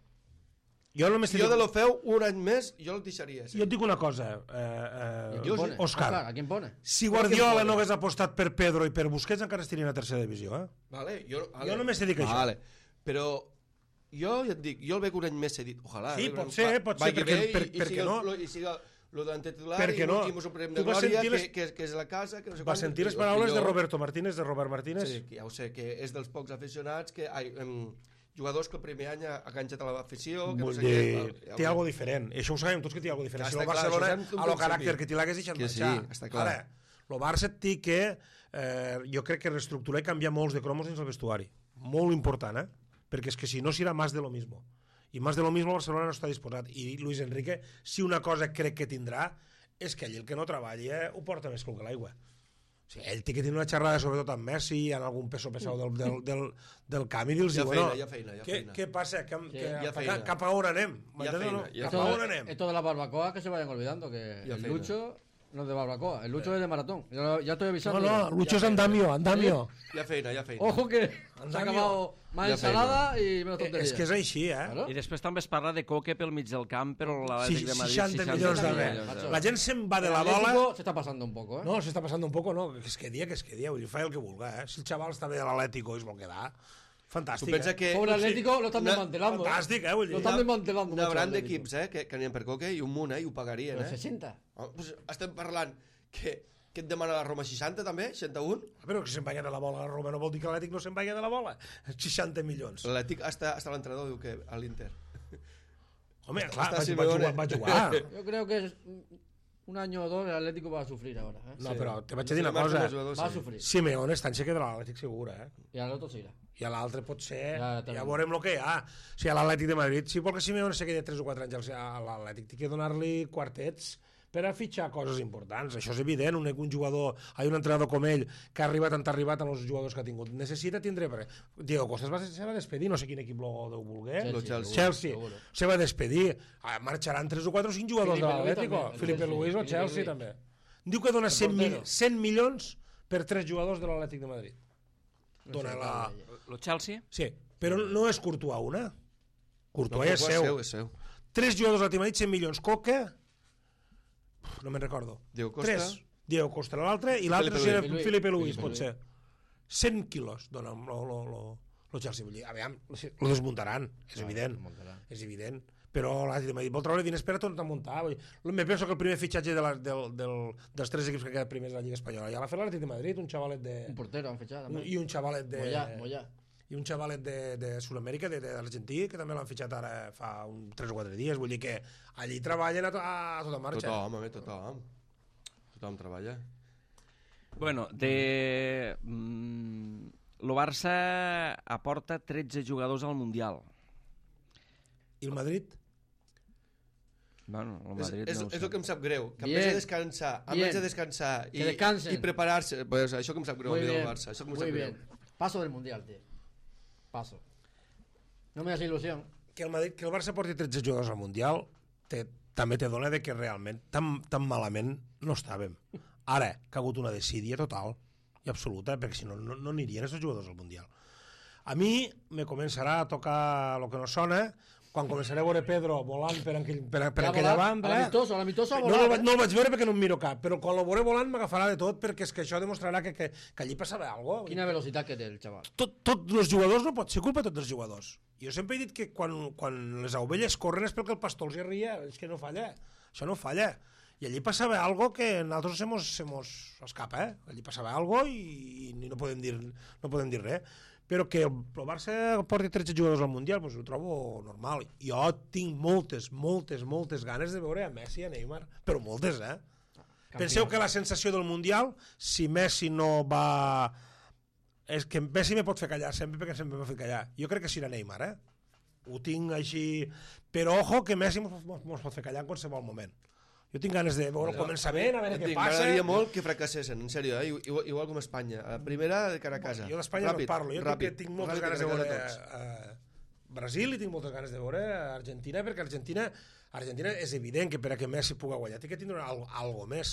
Jo només t'he Jo dit... de l'Ofeu, un any més, jo el deixaria. Sí. Jo et dic una cosa, eh, ¿Y a eh, quién pone? Òscar. ¿a quién pone? Si ¿A Guardiola quién pone? no hagués apostat per Pedro i per Busquets, encara estirien a tercera divisió, eh? Vale, jo, vale. Jo només t'he dit això. Vale. Però jo ja et dic, jo el veig un any més cedit. Ojalà. Sí, eh, pot va- ser, pot ser, vagi perquè- bé i- per- i perquè siga no. el- I siga lo delante titular Per què i no? l'últim un premi Tu de vas glòria, sentir les- que, que, que és la casa, que no sé Va quant, sentir les i el paraules de millor- Roberto Martínez, de Robert Martínez? Sí, que ja ho sé, que és dels pocs aficionats que... Ai, em, jugadors que el primer any ha enganxat a l'afició, que no Vull sé dir, què... té alguna diferent. I això ho sabem tots que té alguna diferent. Ja Si està el clar, Barcelona, això és un a lo principi. caràcter que té l'hagués deixat Que sí, marxar. està clar. Ara, el Barça té que, eh, jo crec que reestructurar i canviar molts de cromos dins el vestuari. Molt important, eh? Perquè és que si no serà més de lo mismo. I més de lo mismo Barcelona no està disposat. I Luis Enrique, si una cosa crec que tindrà, és que allí el que no treballa ho porta més que l'aigua. O sigui, ell té que tenir una xerrada sobretot amb Messi i en algun peso pesau del, del, del, del camp i dir-los, Hi ha bueno, feina, hi ha feina, hi ha què, feina. què passa? Que, Sí, que, hi ha cap, feina. cap a on anem? Hi ha M'entens o no? feina, hi ha Cap a Esto, on anem? esto de las barbacoas que se vayan olvidando, que Y a el feina. Lucho no es de barbacoa, el Lucho es de maratón. Ya, ya estoy No, avisando. no, Lucho és andamio, andamio. Hi ha feina, hi ha feina. Ojo que se ha Andamio. acabado más Ya ensalada y menos Eh, tontería. És que és així, eh? Claro. I després també es parla de Coque pel mig del camp, però l'Atlètic Sí, de Madrid... seixanta milions de milions res. d'euros. La gent se'n va de El la bola... Atlético se está pasando un poco, ¿eh? No, s'està passant un poco, no, que es quedia, que es quedia, vull dir, fa el que vulga, eh? Si el xaval està bé a l'Atlético i es vol quedar, fantàstic, Tu pensa eh? que... Pobre Atlético lo están Una- desmantelando. ¿eh? Fantàstic, eh, vull Lo dir. están desmantelando. mucho N'hauran el Atlético. d'equips, eh, que, que anirien per Coque i un munt, eh, i ho pagarien, Pero eh? sesenta. Oh, pues estem parlant que, que et demana la Roma seixanta, també? seixanta-un? Però que se'n vaya de la bola a la Roma no vol dir que l'Atlètic no se'n vaya de la bola. seixanta milions. L'Atlètic, hasta, hasta l'entrenador diu que a l'Inter. Home, Està- clar, està va, va, Simeone. jugar, va jugar. Yo creo que es un año o dos el Atlético va a sufrir ahora. ¿eh? No, Sí. però te vaig a dir Sí, una marca cosa. els jugadors, Va a sí. sufrir. Simeone està en seque de l'Atlètic segura, eh? Y al otro se irá. I a l'altre pot ser, Ja, ja, també. ja veurem el que hi ha. O sigui, a l'Atlètic de Madrid, si vol que Simeone se quedi tres o quatre anys a l'Atlètic, té que donar-li quartets per a fitxar coses importants. Això és evident, un, un jugador, hi ha un entrenador com ell, que ha arribat tant ha arribat amb els jugadors que ha tingut. Necessita tindre... Diego Costa es va, se va despedir, no sé quin equip lo deu voler. Chelsea, Chelsea. Chelsea. seguro. Se va despedir. Ah, marxaran tres o quatre o cinc jugadors de Felipe Luis l'Atlético. també, el Felipe Chelsea. Luis o Felipe Chelsea Luis. també. Diu que dona El cent, mil, portero. cent milions per tres jugadors de l'Atlètic de Madrid. No Dona sé, la... vaya. Lo Chelsea? Sí, però no és Courtois una. Courtois No, és Courtois seu. és seu. Tres jugadors de l'Atlètic de Madrid, cent milions. Coca, Uf, no me'n recordo. Diego Costa. Tres. Diego Costa l'altre, i l'altre Felipe serà Luis. Felipe Luis, Felipe pot Luis. ser. cent quilos dona lo, lo, lo, lo Chelsea. Vull dir, aviam, lo desmuntaran, és Clar, evident. desmuntaran. És evident. Però l'Atlètic de Madrid vol treure diners per a tornar a muntar. Vull dir, me penso que el primer fitxatge de la, del, del, dels tres equips que queden primers de la Lliga Espanyola ja l'ha fet l'Atlètic de Madrid, un xavalet de... Un portero han fitxat, també. I un xavalet de... Mollà, Mollà. I un xavalet de, de Sud-amèrica, de, de l'Argentí, que també l'han fitxat ara fa un tres o quatre dies. Vull dir que allí treballen a, to a tota marxa. Tothom, home, tothom. Tothom treballa. Bueno, de... Mm, lo Barça aporta tretze jugadors al Mundial. I el Madrid? Bueno, el És, Madrid és, no ho és sé. el que em sap greu, que en Bien. vez de descansar, en Bien. vez de descansar i, Que descansen. i preparar-se, pues, això que em sap greu a Muy mi del bien, Barça, això que em muy sap bien. greu. Paso del Mundial, tío. Paso. No me das ilusión. Que el, Madrid, que el Barça porti tretze jugadors al Mundial te, també te dona de que realment tan, tan malament no estàvem. Ara, que ha hagut una desídia total i absoluta, perquè si no, no, no anirien aquests jugadors al Mundial. A mi me començarà a tocar el que no sona quan començaré a veure Pedro volant per, aquell, per, per Ja aquella volat, banda. a l'amistoso, a l'amistoso ha no, volat, no, el vaig- eh? no el vaig veure perquè no em miro cap, però quan el veuré volant m'agafarà de tot, perquè és que això demostrarà que, que, que allí passava alguna cosa. Quina velocitat que té el xaval. Tot, tots els jugadors no pot ser culpa de tots els jugadors. Jo sempre he dit que quan, quan les ovelles corren és perquè el pastor els hi ria, és que no falla, això no falla. I allí passava algo que nosaltres se mos, se mos escapa, eh? Allí passava algo i, i no podem dir, no podem dir res. Però que el Barça porti tretze jugadors al Mundial, doncs ho trobo normal. Jo tinc moltes, moltes, moltes ganes de veure a Messi i a Neymar, però moltes, eh? Penseu que la sensació del Mundial, si Messi no va... És que Messi me pot fer callar sempre perquè sempre m'ha fet callar. Jo crec que serà Neymar, eh? Ho tinc així... Però ojo que Messi mos, mos, mos pot fer callar en qualsevol moment. Jo tinc ganes de veure el començament, a veure què passa. M'agradaria molt que fracassessin, en sèrio, eh? igual, igual com Espanya. A primera, de cara a casa. Jo d'Espanya no parlo, jo ràpid, ràpid, tinc moltes ràpid, ganes de cara a veure casa tots. uh, Brasil i tinc moltes ganes de veure Argentina, perquè Argentina, Argentina és evident que per a que Messi pugui guanyar té que tindre algo, algo més,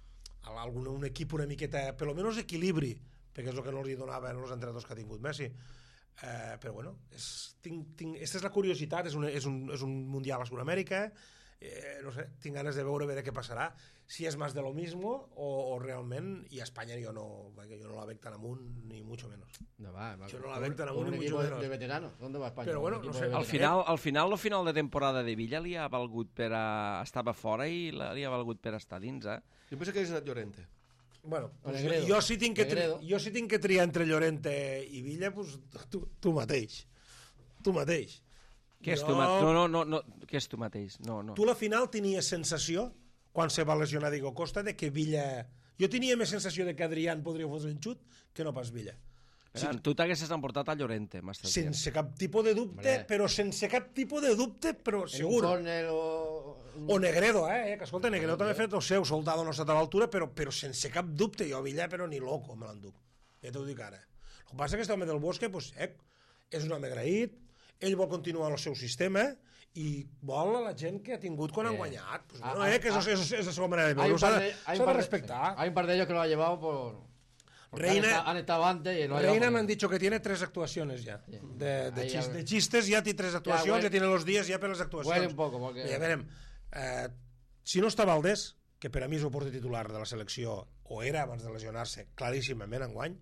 algun, un equip una miqueta, per almenys equilibri, perquè és el que no li donaven els entrenadors que ha tingut Messi. Uh, però bueno, és, tinc, tinc, aquesta és la curiositat, és un, és un, és un mundial a Sud-amèrica, eh, no sé, tinc ganes de veure, veure què passarà, si és més de lo mismo o, o realment, i a Espanya jo no, jo no la veig tan amunt ni mucho menos. No va, va. Yo no la ven tan amunt un ni equipo mucho de, menos. de veteranos. ¿Dónde va España? Pero bueno, Un equipo no sé, de Al veteranos. final, al final, el final de temporada de Villa li ha valgut per a... Estava fora i la- li ha valgut per estar dins, eh? Jo penso que és anat Llorente. Bueno, pues Negredo. jo, si tinc que tri Negredo. jo si tinc que triar entre Llorente i Villa, pues, tu, tu mateix. Tu mateix. Què és Jo- tu mateix? No, no, no, no. Què és tu mateix? No, no. Tu a la final tenies sensació, quan se va lesionar Diego Costa, de que Villa... Jo tenia més sensació de que Adrián podria fer un xut que no pas Villa. Per tu t'haguessis emportat a Llorente, m'estàs dient. Sense cap tipus de dubte, Hombre. però sense cap tipus de dubte, però En un segur. córner o... O Negredo, eh? Que escolta, Negredo també ha fet el seu, Soldado no ha estat a l'altura, però, però sense cap dubte. Jo a Villa, però ni loco me l'enduc. Ja t'ho dic ara. El que passa és que aquest home del Bosque, pues, eh, és un home agraït, ell vol continuar el seu sistema i vol a la gent que ha tingut quan han Eh. guanyat. Pues, Ah, bueno, ah, eh, que és, ah. és, és la seva manera de Hay veure. un S'ha par de, de, hay s'ha un de par de- respectar. hay un par de ellos que lo ha llevado por... porque Reina- han, estado, han estado antes y lo ha Reina llevado me por- han dicho que tiene tres actuaciones ya. Sí. De, de, Ahí chis- ya- de chistes ya tiene tres actuacions, huele- ja tiene los dies ja per les actuacions. huele un poco, porque- I a veure, eh, si no està Valdés, que per a mi és el porter titular de la selecció, o era abans de lesionar-se, claríssimament enguany,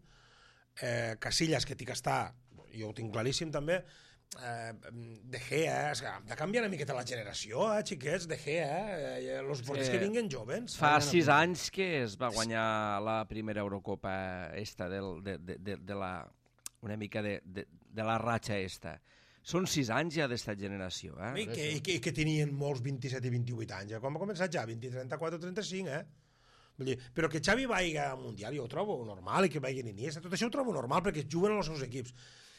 eh, Casillas, que tinc que estar, jo ho tinc claríssim també, eh, De Gea, és que hem de canviar una miqueta la generació, eh, xiquets, De Gea, eh, los porters Sí. que vinguen jovens. Fa sis anys que es va guanyar la primera Eurocopa esta del, de, de, de, de la... una mica de, de, de la ratxa esta. Són sis anys ja d'esta generació, I eh? que, i, que, I que tenien molts vint-i-set i vint-i-vuit anys, eh? Quan va començar ja, vint, trenta-quatre, trenta-cinc, eh? Vull dir, però que Xavi vagi al Mundial jo ho trobo normal, i que vagin Iniesta, tot això ho trobo normal perquè juguen als seus equips.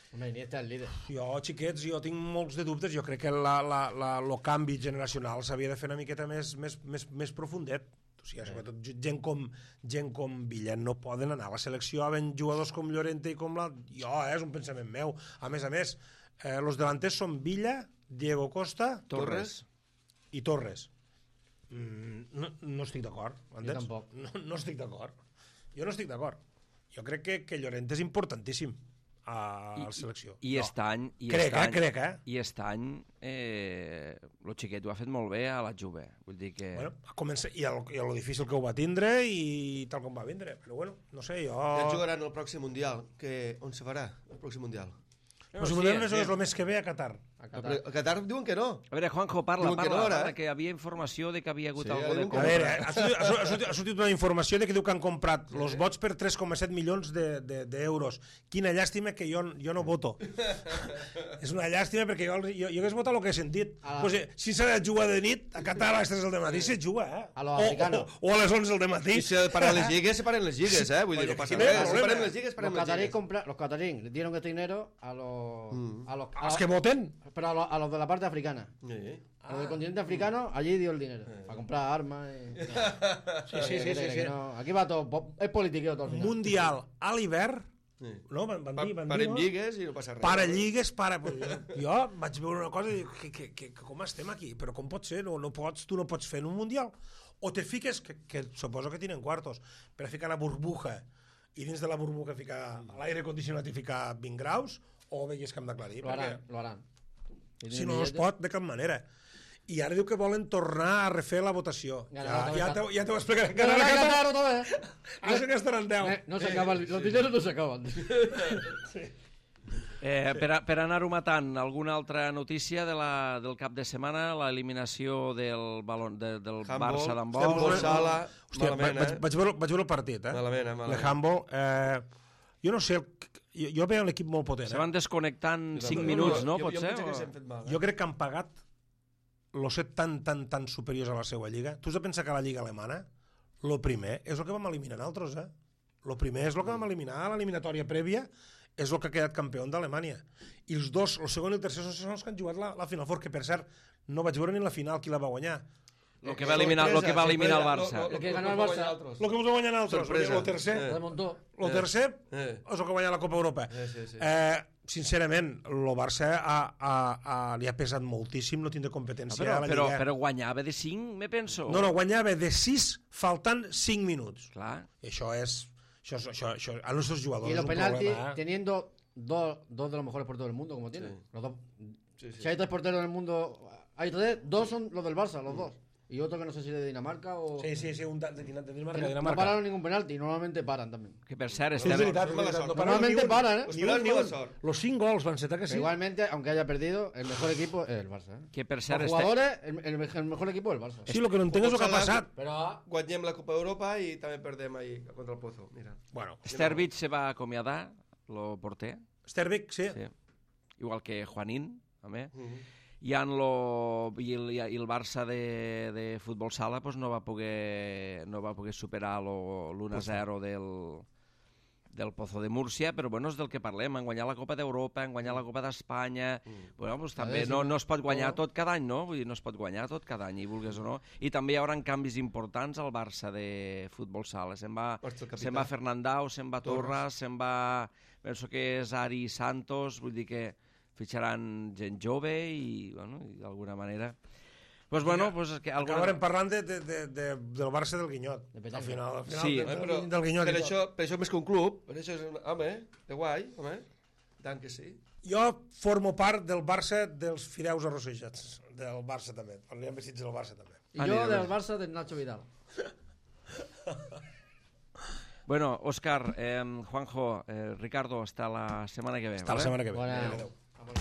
Home, Iniesta és el líder. Jo, xiquets, jo tinc molts de dubtes. Jo crec que la, la, la, el canvi generacional s'havia de fer una miqueta més, més, més, més profundet. O sigui, sobretot gent com, gent com Villa no poden anar a la selecció havent jugadors com Llorente i com la... Jo, eh, és un pensament meu. A més a més, eh, los delanters són Villa, Diego Costa... Torres. I Torres. Mm, no, no estic d'acord, entens? Jo tampoc. No, no estic d'acord. Jo no estic d'acord. Jo crec que, que Llorente és importantíssim a la selecció. I, i no. est any... I Crec, est eh? any, Crec, eh? I est any eh, el xiquet ho ha fet molt bé a la Juve. Vull dir que... Bueno, comença, i, el, i el difícil que ho va tindre i tal com va vindre. Però bueno, no sé, jo... Ja jugaran el pròxim Mundial. Que, on se farà el pròxim Mundial? No, si sí, és el més que ve a Qatar. A Qatar. Qatar. A Qatar diuen que no. A veure, Juanjo, parla, Diuen que parla, no, ara, parla, eh? que hi havia informació de que havia hagut Sí, algo de diuen que A compra. veure, ha sortit, ha sortit, ha sortit una informació de que diu que han comprat els vots per tres coma set milions d'euros. De, de, d'euros. Quina llàstima que jo, jo no voto. És una llàstima perquè jo, jo, jo hagués votat el que he sentit. Ah. Pues, eh, si s'ha de jugar de nit, a Qatar a les tres del matí se juga, eh? A lo o, africano. o, o a les onze del matí. I si paren les lligues, se paren les lligues, eh? Vull dir, Oye, no passa quin és el res. Si problema? paren les lligues, Los paren les cataríes, lligues. compra, los cataríes le dieron este dinero a los... A los, A los que voten. Pero a los, a los de la parte africana. Sí. A los del continente africano, allí dio el dinero. Para comprar armas y... Sí, sí, sí, sí, Que sí. no- aquí va todo... po- Es politiqueo todo al final. Mundial a l'hivern, Sí. no? Van, van Pa dir, van dir, parem no? lligues i no passa res. Para lligues, para... Pues jo, jo vaig veure una cosa i dic, que, que, que, que com estem aquí? Però com pot ser? No, no pots, tu no pots fer en un Mundial. O te fiques, que, que suposo que tenen quartos, per a ficar la burbuja i dins de la burbuja ficar l'aire condicionat i ficar vint graus, o vegues que hem d'aclarir. Lo harán, Perquè lo harán. Y si tienen no, no es billetes. pot de cap manera. I ara diu que volen tornar a refer la votació. Ganarà Ja, otra ja vez. t'ho ja t'ho explicaré. Ganará Ganarà Qatar Qatar. otra vez. Ara que estaran deu. Eh, No se acaba, el- los dineros no se acaban. Eh, per, a, per anar-ho matant, alguna altra notícia de la, del cap de setmana? L'eliminació del, balon, de, del Handball, Barça handball, d'handbol. sala, Hòstia, malament, vaig, eh? vaig, veure, vaig veure el partit, eh? Malament, eh? Malament. De handball. Eh, jo no sé, jo, jo veia l'equip molt potent. Se Eh? van desconnectant cinc No, minuts, no? jo, Pot jo ser? penso que o- s'hem fet mal. Eh? Jo crec que han pagat los set tan, tan, tan superiors a la seva lliga. Tu has de pensar que la lliga alemana, lo primer és el que vam eliminar nosaltres, eh? Lo primer és el que vam eliminar a l'eliminatòria prèvia, és el que ha quedat campió d'Alemanya. I els dos, el segon i el tercer, són els que han jugat la, la Final Four, que per cert, no vaig veure ni la final qui la va guanyar. Lo que va eliminar, lo que va eliminar el Barça. Lo que ganó el Barça. Lo que us va guanyar nosaltres, Sorpresa. el tercer. Eh. Remontó. El tercer Eh. és el que guanya la Copa Europa. Eh, sí, sí. Eh, sincerament, el Barça ha, ha, ha, li ha pesat moltíssim no tindre No, competència però, a la però, Lliga. però guanyava de cinc, me penso. No, no, guanyava de sis faltant cinc minuts. Clar. I això és... Això, és- això, això, a nuestros jugadors Y és los un penaltis, problema, eh? teniendo dos, dos de los mejores porteros del mundo, como tienen. Sí. Los dos. Sí, sí. Si hay tres porteros en el mundo, hay tres, dos son los del Barça, los dos. Y otro que no sé si de Dinamarca o... Sí, sí, sí, un de, de, de Dinamarca. Que De no Dinamarca. pararon ningún penalti, normalmente paran también. Que per cert, Sí, és estem... veritat, és mala veritat. sort. No pararon Normalmente ni un- paran, ¿eh? Los Ni un, penals, ni mala un. sort. Los cinc gols van ser, que Pero sí? igualmente, aunque haya perdido, el mejor equipo es el Barça. ¿eh? Que per Los cert, este... jugadores, el, el, el mejor equipo es el Barça. Sí, el que no entenc és el que ha passat. Pero ah, Guanyem la Copa d'Europa i també perdem ahir contra el Pozo. Mira. Bueno, Stervich se va acomiadar, lo porter, Sterbeck, sí. sí. Igual que Juanín, també. Mm -hmm. I, en lo, i, el, i el Barça de, de futbol sala pues, no va poder no va poder superar l'u a zero del, del Pozo de Múrcia, però bueno, és del que parlem, en guanyar la Copa d'Europa, en guanyar la Copa d'Espanya, mm. bueno, pues, també no, no es pot guanyar tot cada any, no? Vull dir, no es pot guanyar tot cada any, i vulguis o no. I també hi haurà canvis importants al Barça de futbol sala. Se'n va, Marxa el capità. se'n va Fernandao, se'n va Torres, se'n va... Penso que és Ari Santos, vull dir que fitxaran gent jove i, bueno, i d'alguna manera... Pues bueno, pues és que alguna... Acabarem parlant de, de, de, de, del Barça del Guinyot. De petanca. Al final, al final Sí. de, Eh, del, però del Guinyot. per, i tot. això, per això més que un club, per això és un... Home, de guai, home. Tant que sí. Jo formo part del Barça dels fideus arrossejats. Del Barça també. Anirem vestits del Barça també. y Ah, yo mira, del mira. Barça de Nacho Vidal. Bueno, Òscar, eh, Juanjo, eh, Ricardo, hasta la setmana que ve. Hasta la setmana que ve. Bona. Adéu.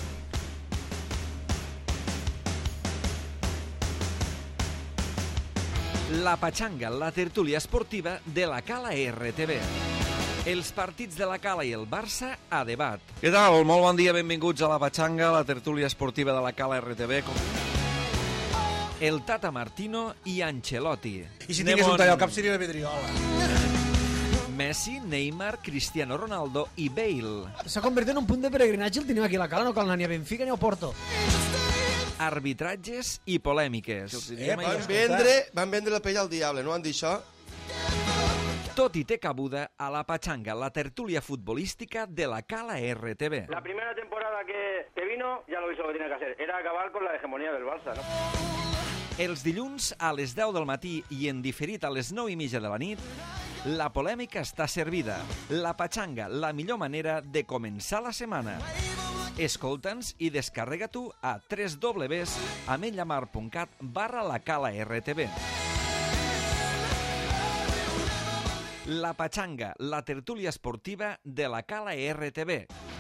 La Pachanga, la tertúlia esportiva de la Cala R T V. Els partits de la Cala i el Barça a debat. Què tal? Molt bon dia, benvinguts a la Pachanga, la tertúlia esportiva de la Cala R T V. Com... El Tata Martino i Ancelotti. I si tingués un tall al cap seria la vidriola. Messi, Neymar, Cristiano Ronaldo i Bale. S'ha convertit en un punt de peregrinatge el teniu aquí a la cala, no cal anar ni a Benfica ni a Porto. Arbitratges i polèmiques. Eh, van, vendre, van vendre la pell al diable, no van dir això? Tot i té cabuda a la Pachanga, la tertúlia futbolística de la Cala R T V. La primera temporada que, que vino, ya lo hizo lo que tenía que hacer. Era acabar con la hegemonía del Barça, ¿no? Els dilluns a les deu del matí i en diferit a les nou i mitja de la nit, la polèmica està servida. La Pachanga, la millor manera de començar la setmana. Escolta'ns i descarrega-t'ho a w w w punt ametlllamar punt cat barra la Cala R T V. La Pachanga, la tertúlia esportiva de la Cala R T V.